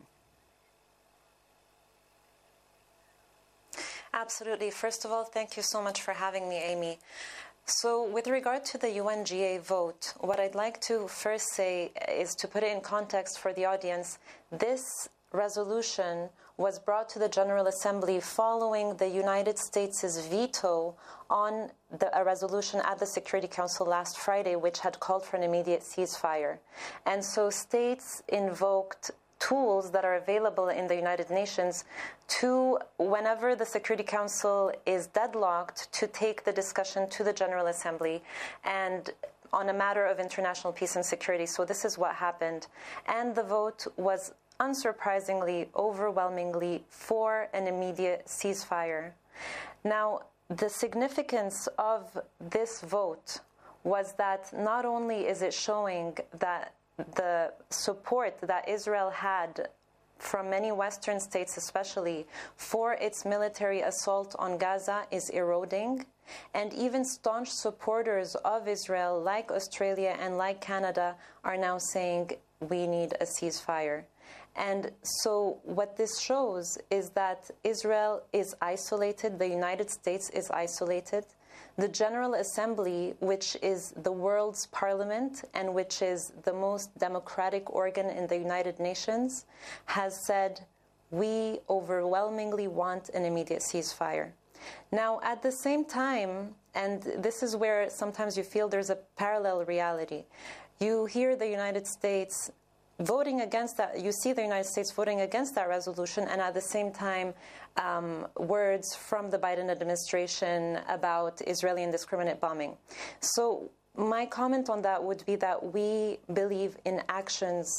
Absolutely. First of all, thank you so much for having me, Amy. So with regard to the UNGA vote, what I'd like to first say is to put it in context for the audience. This resolution was brought to the General Assembly following the United States' veto on a resolution at the Security Council last Friday, which had called for an immediate ceasefire. And so states invoked tools that are available in the United Nations to, whenever the Security Council is deadlocked, to take the discussion to the General Assembly and on a matter of international peace and security. So this is what happened. And the vote was unsurprisingly, overwhelmingly for an immediate ceasefire. Now, the significance of this vote was that not only is it showing that the support that Israel had from many Western states especially for its military assault on Gaza is eroding, and even staunch supporters of Israel like Australia and like Canada are now saying we need a ceasefire. And so what this shows is that Israel is isolated, the United States is isolated. The General Assembly, which is the world's parliament and which is the most democratic organ in the United Nations, has said, we overwhelmingly want an immediate ceasefire. Now, at the same time, and this is where sometimes you feel there's a parallel reality, you hear the United States voting against that, you see the United States voting against that resolution, and at the same time, words from the Biden administration about Israeli indiscriminate bombing. So my comment on that would be that we believe in actions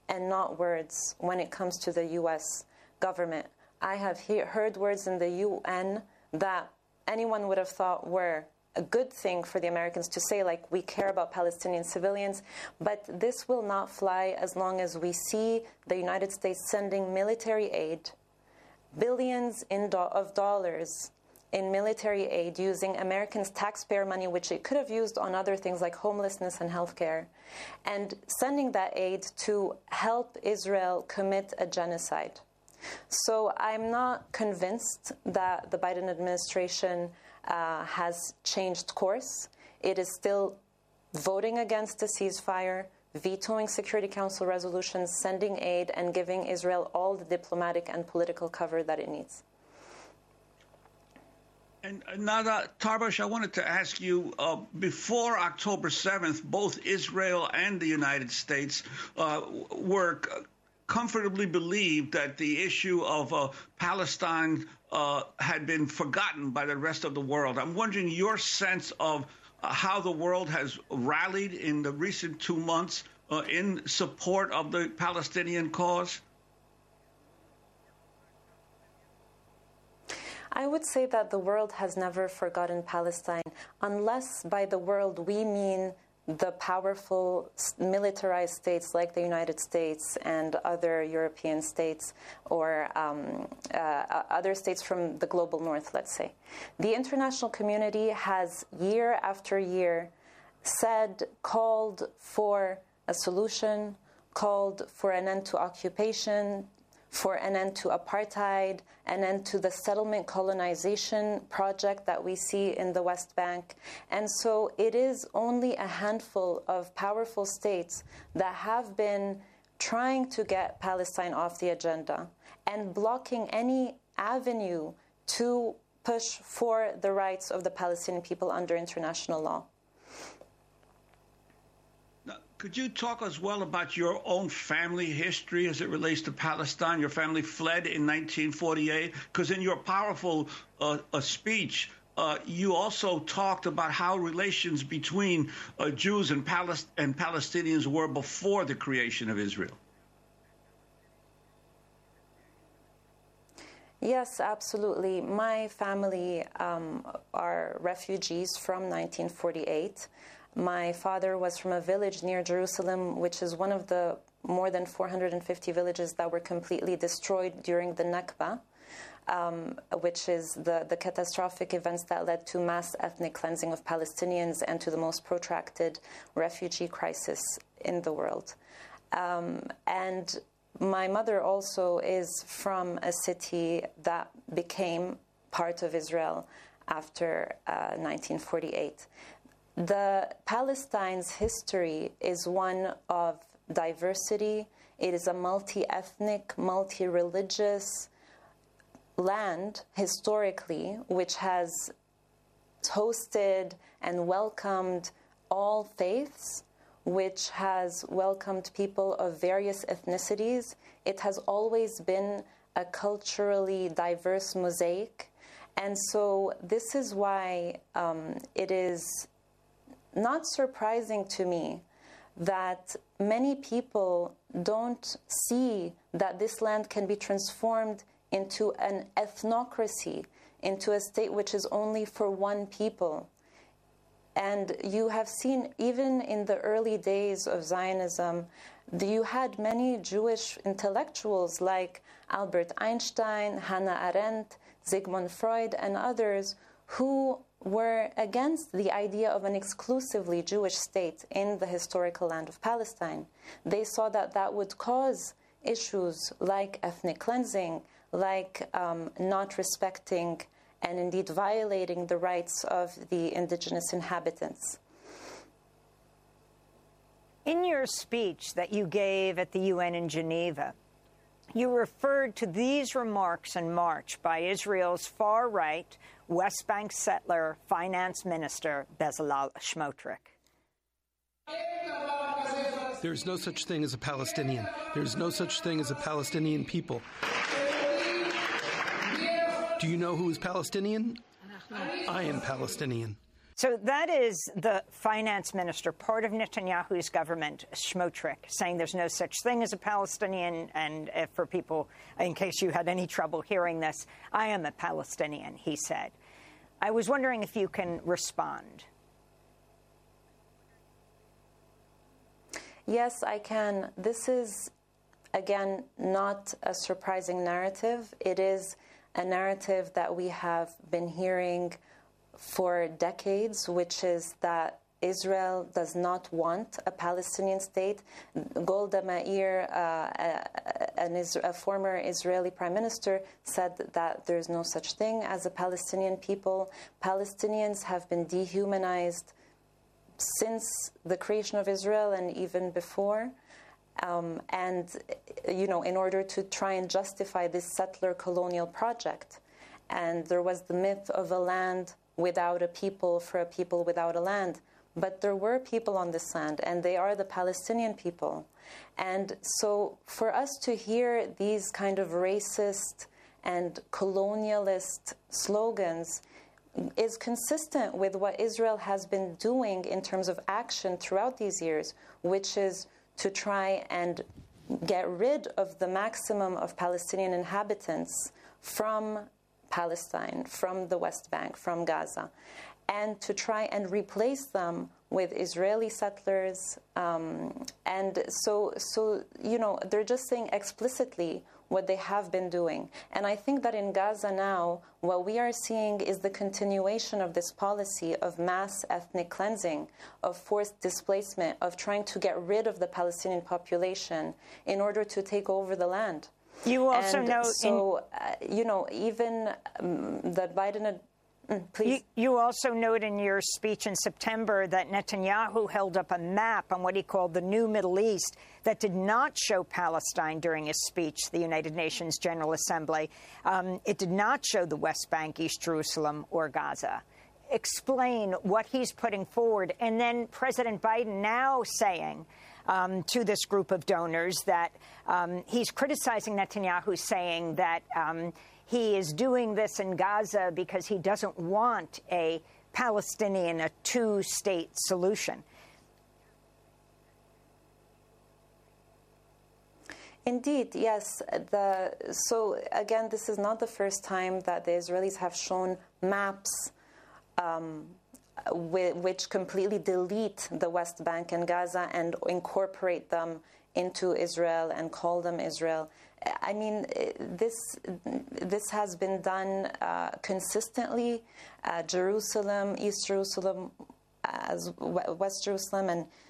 and not words when it comes to the U.S. government. I have heard words in the UN that anyone would have thought were a good thing for the Americans to say, like, we care about Palestinian civilians, but this will not fly as long as we see the United States sending military aid, billions of dollars in military aid using Americans' taxpayer money, which it could have used on other things like homelessness and healthcare, and sending that aid to help Israel commit a genocide. So I'm not convinced that the Biden administration has changed course. It is still voting against a ceasefire, vetoing Security Council resolutions, sending aid, and giving Israel all the diplomatic and political cover that it needs. And Nada Tarbush, I wanted to ask you, before October 7th, both Israel and the United States were comfortably believed that the issue of Palestine had been forgotten by the rest of the world. I'm wondering your sense of how the world has rallied in the recent 2 months in support of the Palestinian cause? I would say that the world has never forgotten Palestine, unless by the world we mean the powerful militarized states like the United States and other European states, or other states from the global north, let's say. The international community has year after year called for a solution, called for an end to occupation, for an end to apartheid, an end to the settlement colonization project that we see in the West Bank. And so it is only a handful of powerful states that have been trying to get Palestine off the agenda and blocking any avenue to push for the rights of the Palestinian people under international law. Could you talk as well about your own family history as it relates to Palestine? Your family fled in 1948, because in your powerful speech, you also talked about how relations between Jews and Palestinians were before the creation of Israel. Yes, absolutely. My family are refugees from 1948. My father was from a village near Jerusalem, which is one of the more than 450 villages that were completely destroyed during the Nakba, which is the catastrophic events that led to mass ethnic cleansing of Palestinians and to the most protracted refugee crisis in the world. And my mother also is from a city that became part of Israel after 1948. The Palestine's history is one of diversity. It is a multi-ethnic, multi-religious land historically, which has hosted and welcomed all faiths, which has welcomed people of various ethnicities. It has always been a culturally diverse mosaic. And so this is why it is not surprising to me that many people don't see that this land can be transformed into an ethnocracy, into a state which is only for one people. And you have seen, even in the early days of Zionism, you had many Jewish intellectuals like Albert Einstein, Hannah Arendt, Sigmund Freud, and others who were against the idea of an exclusively Jewish state in the historical land of Palestine. They saw that that would cause issues like ethnic cleansing, like not respecting and indeed violating the rights of the indigenous inhabitants. In your speech that you gave at the UN in Geneva, you referred to these remarks in March by Israel's far-right West Bank settler finance minister Bezalel Smotrich. There's no such thing as a Palestinian. There's no such thing as a Palestinian people. Do you know who is Palestinian? I am Palestinian. So that is the finance minister, part of Netanyahu's government, Smotrich, saying there's no such thing as a Palestinian. And for people, in case you had any trouble hearing this, I am a Palestinian, he said. I was wondering if you can respond. Yes, I can. This is, again, not a surprising narrative. It is a narrative that we have been hearing for decades, which is that Israel does not want a Palestinian state. Golda Meir, a former Israeli prime minister, said that there's no such thing as a Palestinian people. Palestinians have been dehumanized since the creation of Israel and even before. And, you know, in order to try and justify this settler colonial project. And there was the myth of a land without a people for a people without a land. But there were people on this land, and they are the Palestinian people. And so for us to hear these kind of racist and colonialist slogans is consistent with what Israel has been doing in terms of action throughout these years, which is to try and get rid of the maximum of Palestinian inhabitants from Palestine, from the West Bank, from Gaza, and to try and replace them with Israeli settlers. And so, you know, they're just saying explicitly what they have been doing. And I think that in Gaza now, what we are seeing is the continuation of this policy of mass ethnic cleansing, of forced displacement, of trying to get rid of the Palestinian population in order to take over the land. You also know... So, you know, even the Biden... Please. You also note in your speech in September that Netanyahu held up a map on what he called the new Middle East that did not show Palestine during his speech to the United Nations General Assembly. It did not show the West Bank, East Jerusalem, or Gaza. Explain what he's putting forward. And then President Biden now saying to this group of donors that he's criticizing Netanyahu, saying that he is doing this in Gaza because he doesn't want a Palestinian, a two-state solution. Indeed, yes. So, again, this is not the first time that the Israelis have shown maps which completely delete the West Bank and Gaza and incorporate them into Israel and call them Israel. I mean, this has been done consistently. Jerusalem, East Jerusalem, as West Jerusalem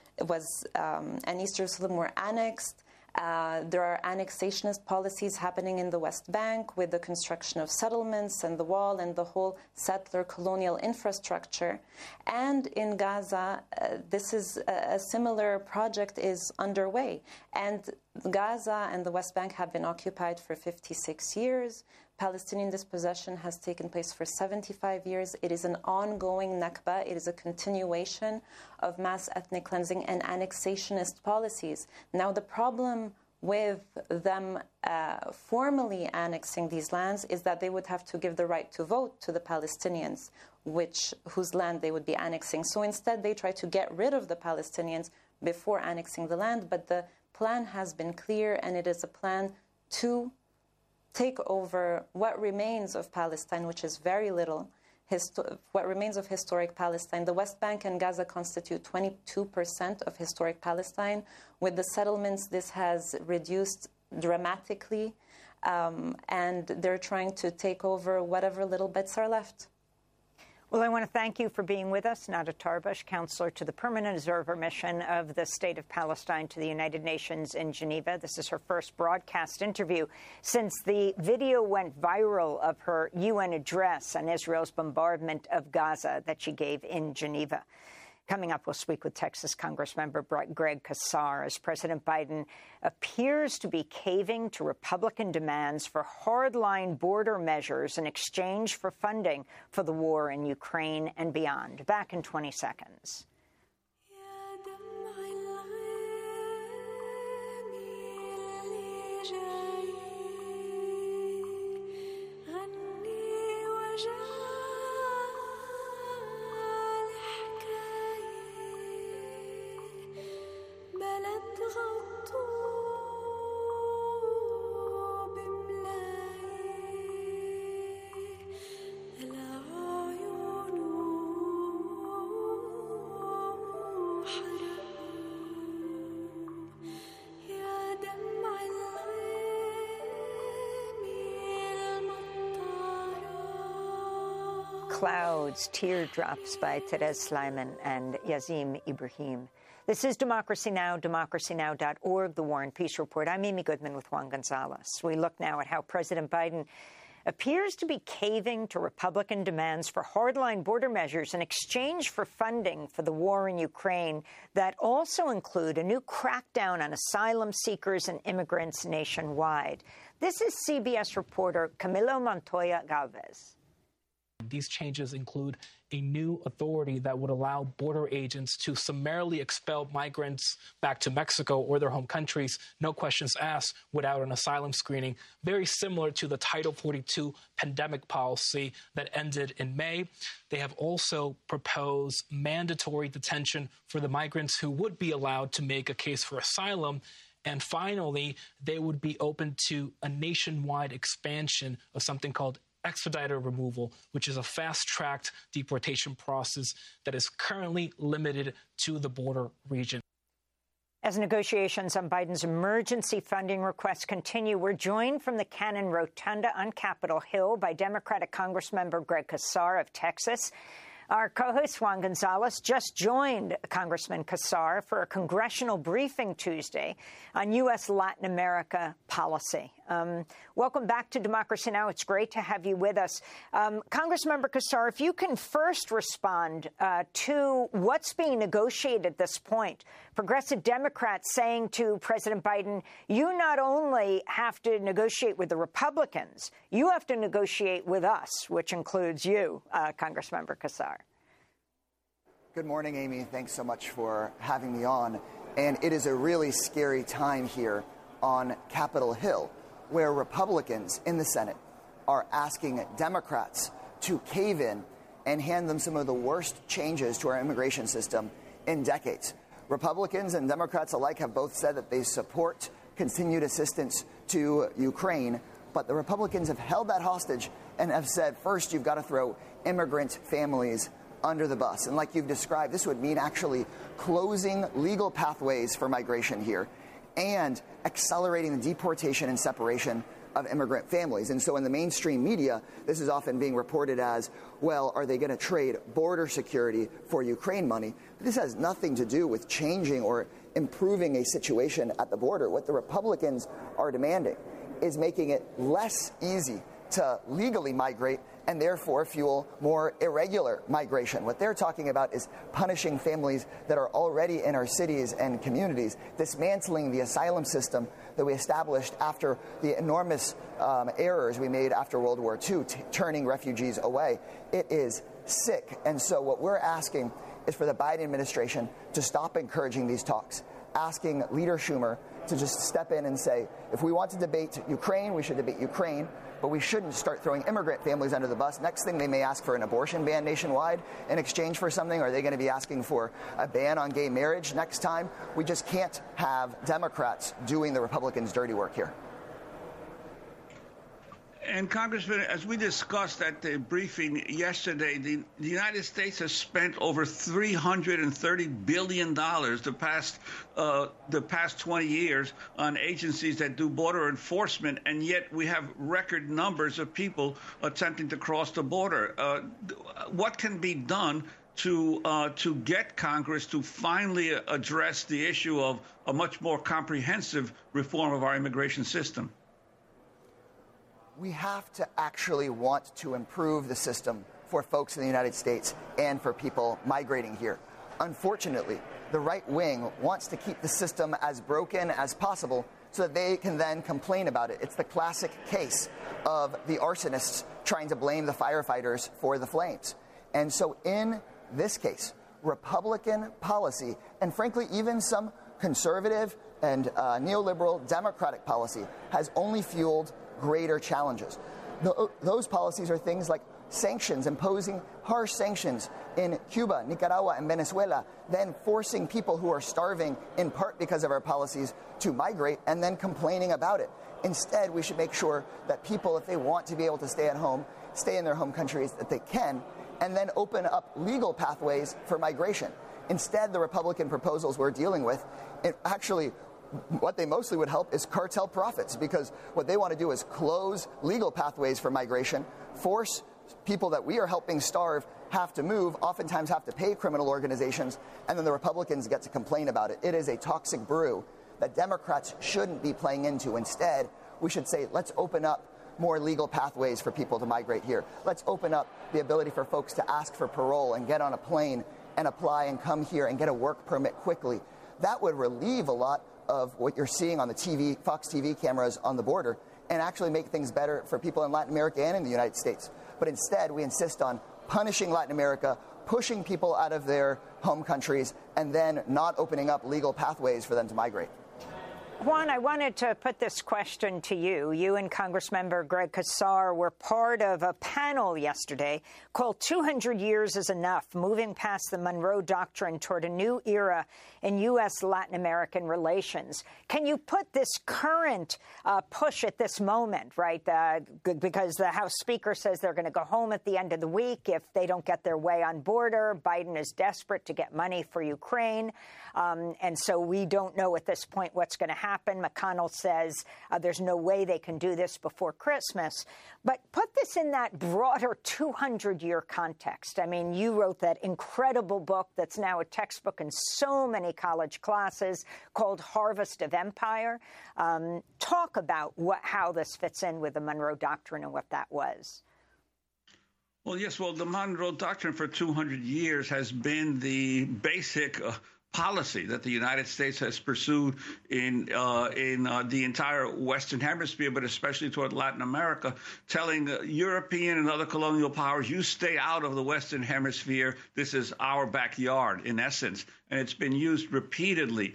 and East Jerusalem were annexed. There are annexationist policies happening in the West Bank with the construction of settlements and the wall and the whole settler colonial infrastructure. And in Gaza, this is a similar project is underway. And Gaza and the West Bank have been occupied for 56 years. Palestinian dispossession has taken place for 75 years. It is an ongoing Nakba. It is a continuation of mass ethnic cleansing and annexationist policies. Now, the problem with them formally annexing these lands is that they would have to give the right to vote to the Palestinians, whose land they would be annexing. So instead, they try to get rid of the Palestinians before annexing the land. But the plan has been clear, and it is a plan to take over what remains of Palestine, which is very little, what remains of historic Palestine. The West Bank and Gaza constitute 22% of historic Palestine. With the settlements, this has reduced dramatically, and they're trying to take over whatever little bits are left. Well, I want to thank you for being with us, Nada Tarbush, counselor to the Permanent Observer Mission of the State of Palestine to the United Nations in Geneva. This is her first broadcast interview since the video went viral of her UN address on Israel's bombardment of Gaza that she gave in Geneva. Coming up, we'll speak with Texas Congressmember Greg Casar as President Biden appears to be caving to Republican demands for hardline border measures in exchange for funding for the war in Ukraine and beyond. Back in 20 seconds. Clouds, Teardrops by Therese Sleiman and Yazim Ibrahim. This is Democracy Now!, democracynow.org, The War and Peace Report. I'm Amy Goodman with Juan Gonzalez. We look now at how President Biden appears to be caving to Republican demands for hardline border measures in exchange for funding for the war in Ukraine that also include a new crackdown on asylum seekers and immigrants nationwide. This is CBS reporter Camilo Montoya Galvez. These changes include a new authority that would allow border agents to summarily expel migrants back to Mexico or their home countries, no questions asked, without an asylum screening, very similar to the Title 42 pandemic policy that ended in May. They have also proposed mandatory detention for the migrants who would be allowed to make a case for asylum. And finally, they would be open to a nationwide expansion of something called expedited removal, which is a fast-tracked deportation process that is currently limited to the border region. As negotiations on Biden's emergency funding requests continue, we're joined from the Cannon Rotunda on Capitol Hill by Democratic Congressmember Greg Casar of Texas. Our co-host Juan Gonzalez just joined Congressman Casar for a congressional briefing Tuesday on U.S. Latin America policy. Welcome back to Democracy Now! It's great to have you with us. Congressmember Casar, if you can first respond to what's being negotiated at this point. Progressive Democrats saying to President Biden, you not only have to negotiate with the Republicans, you have to negotiate with us, which includes you, Congressmember Casar. Good morning, Amy. Thanks so much for having me on. And it is a really scary time here on Capitol Hill, where Republicans in the Senate are asking Democrats to cave in and hand them some of the worst changes to our immigration system in decades. Republicans and Democrats alike have both said that they support continued assistance to Ukraine, but the Republicans have held that hostage and have said, first, you've got to throw immigrant families under the bus. And like you've described, this would mean actually closing legal pathways for migration here and accelerating the deportation and separation of immigrant families. And so in the mainstream media, this is often being reported as, well, are they going to trade border security for Ukraine money? But this has nothing to do with changing or improving a situation at the border. What the Republicans are demanding is making it less easy to legally migrate and therefore fuel more irregular migration. What they're talking about is punishing families that are already in our cities and communities, dismantling the asylum system that we established after the enormous errors we made after World War II, turning refugees away. It is sick. And so what we're asking is for the Biden administration to stop encouraging these talks, asking Leader Schumer to just step in and say, if we want to debate Ukraine, we should debate Ukraine, but we shouldn't start throwing immigrant families under the bus. Next thing, they may ask for an abortion ban nationwide in exchange for something. Are they going to be asking for a ban on gay marriage next time? We just can't have Democrats doing the Republicans' dirty work here. And, Congressman, as we discussed at the briefing yesterday, the United States has spent over $330 billion the past 20 years on agencies that do border enforcement, and yet we have record numbers of people attempting to cross the border. What can be done to get Congress to finally address the issue of a much more comprehensive reform of our immigration system? We have to actually want to improve the system for folks in the United States and for people migrating here. Unfortunately, the right wing wants to keep the system as broken as possible so that they can then complain about it. It's the classic case of the arsonists trying to blame the firefighters for the flames. And so in this case, Republican policy, and frankly, even some conservative and neoliberal Democratic policy, has only fueled greater challenges. Those policies are things like sanctions, imposing harsh sanctions in Cuba, Nicaragua, and Venezuela, then forcing people who are starving in part because of our policies to migrate and then complaining about it. Instead, we should make sure that people, if they want to be able to stay at home, stay in their home countries, that they can, and then open up legal pathways for migration. Instead, the Republican proposals we're dealing with, actually, what they mostly would help is cartel profits, because what they want to do is close legal pathways for migration, force people that we are helping starve have to move, oftentimes have to pay criminal organizations, and then the Republicans get to complain about it. It is a toxic brew that Democrats shouldn't be playing into. Instead, we should say, let's open up more legal pathways for people to migrate here. Let's open up the ability for folks to ask for parole and get on a plane and apply and come here and get a work permit quickly. That would relieve a lot of what you're seeing on the TV, Fox TV cameras on the border, and actually make things better for people in Latin America and in the United States. But instead, we insist on punishing Latin America, pushing people out of their home countries, and then not opening up legal pathways for them to migrate. Juan, I wanted to put this question to you. You and Congressmember Greg Casar were part of a panel yesterday called 200 Years is Enough, Moving Past the Monroe Doctrine Toward a New Era in U.S.-Latin American Relations. Can you put this current push at this moment, right, because the House Speaker says they're going to go home at the end of the week if they don't get their way on border. Biden is desperate to get money for Ukraine. And so we don't know at this point what's going to happen. McConnell says there's no way they can do this before Christmas. But put this in that broader 200-year context. I mean, you wrote that incredible book that's now a textbook in so many college classes called Harvest of Empire. Talk about how this fits in with the Monroe Doctrine and what that was. Well, yes. Well, the Monroe Doctrine for 200 years has been the basic policy that the United States has pursued in the entire Western Hemisphere, but especially toward Latin America, telling European and other colonial powers, you stay out of the Western Hemisphere. This is our backyard, in essence. And it's been used repeatedly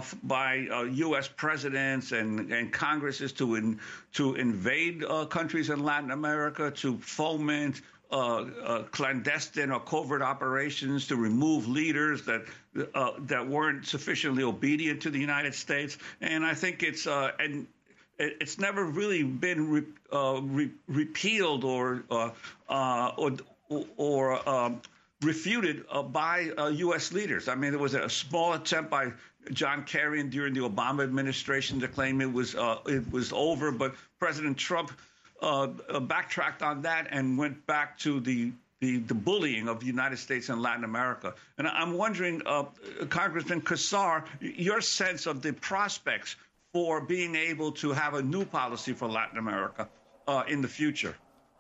by U.S. presidents and Congresses to invade countries in Latin America, to foment clandestine or covert operations, to remove leaders that weren't sufficiently obedient to the United States. And I think it's never really been repealed or refuted by U.S. leaders. I mean, there was a small attempt by John Kerry during the Obama administration to claim it was over, but President Trump backtracked on that and went back to the bullying of the United States and Latin America. And I'm wondering, Congressman Casar, your sense of the prospects for being able to have a new policy for Latin America in the future.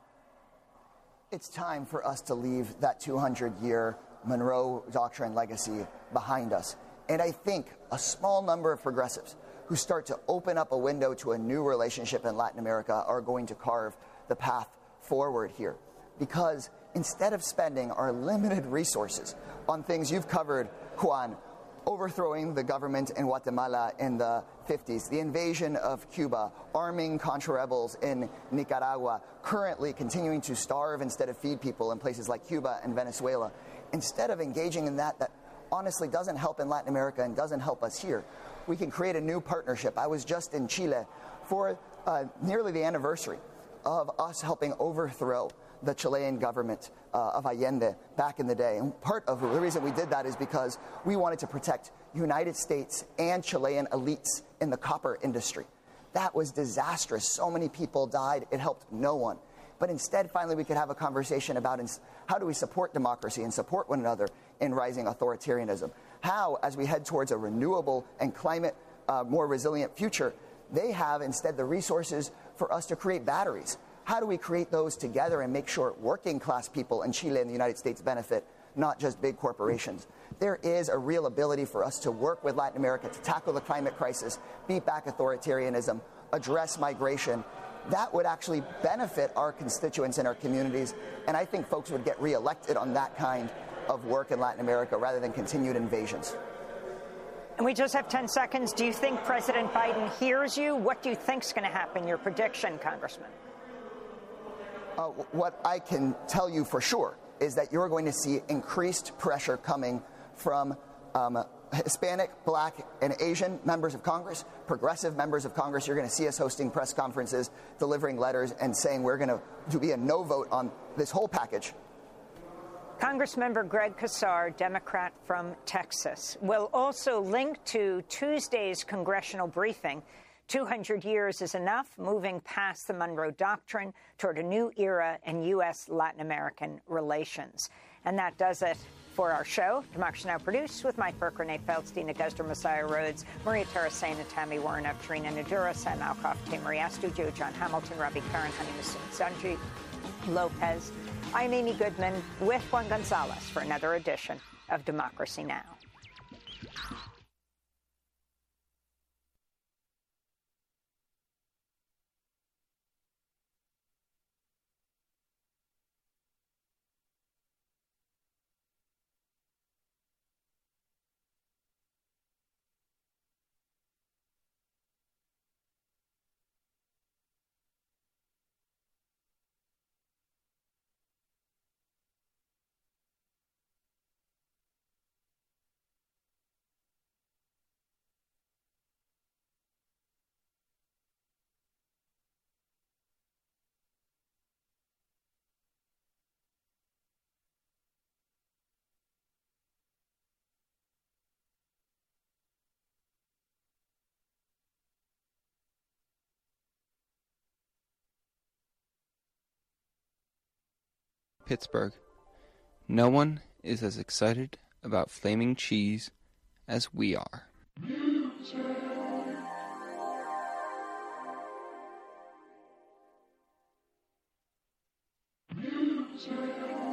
It's time for us to leave that 200-year Monroe Doctrine legacy behind us. And I think a small number of progressives who start to open up a window to a new relationship in Latin America are going to carve the path forward here. Because instead of spending our limited resources on things you've covered, Juan, overthrowing the government in Guatemala in the 50s, the invasion of Cuba, arming Contra-rebels in Nicaragua, currently continuing to starve instead of feed people in places like Cuba and Venezuela, instead of engaging in that honestly doesn't help in Latin America and doesn't help us here, we can create a new partnership. I was just in Chile for nearly the anniversary of us helping overthrow the Chilean government of Allende back in the day. And part of the reason we did that is because we wanted to protect United States and Chilean elites in the copper industry. That was disastrous. So many people died. It helped no one. But instead, finally, we could have a conversation about how do we support democracy and support one another in rising authoritarianism. How, as we head towards a renewable and climate more resilient future, they have instead the resources for us to create batteries. How do we create those together and make sure working class people in Chile and the United States benefit, not just big corporations? There is a real ability for us to work with Latin America to tackle the climate crisis, beat back authoritarianism, address migration. That would actually benefit our constituents and our communities, and I think folks would get reelected on that kind of work in Latin America rather than continued invasions. And we just have 10 seconds. Do you think President Biden hears you? What do you think is going to happen? Your prediction, Congressman? What I can tell you for sure is that you're going to see increased pressure coming from Hispanic, Black, and Asian members of Congress, progressive members of Congress. You're going to see us hosting press conferences, delivering letters, and saying we're going to be a no vote on this whole package. Congressmember Greg Casar, Democrat from Texas. We'll also link to Tuesday's congressional briefing 200 years is enough, moving past the Monroe Doctrine toward a new era in U.S.-Latin American relations. And that does it for our show. Democracy Now! Produced with Mike Burke, Renee Feldstein, Augusta Messiah Rhodes, Maria Tarasena, Tammy Warren, Tarina Nadura, Sam Alcoff, Tim Mariastu, Joe John Hamilton, Robbie Karen, Honey Sanji Lopez. I'm Amy Goodman with Juan Gonzalez for another edition of Democracy Now! Pittsburgh. No one is as excited about flaming cheese as we are. Music.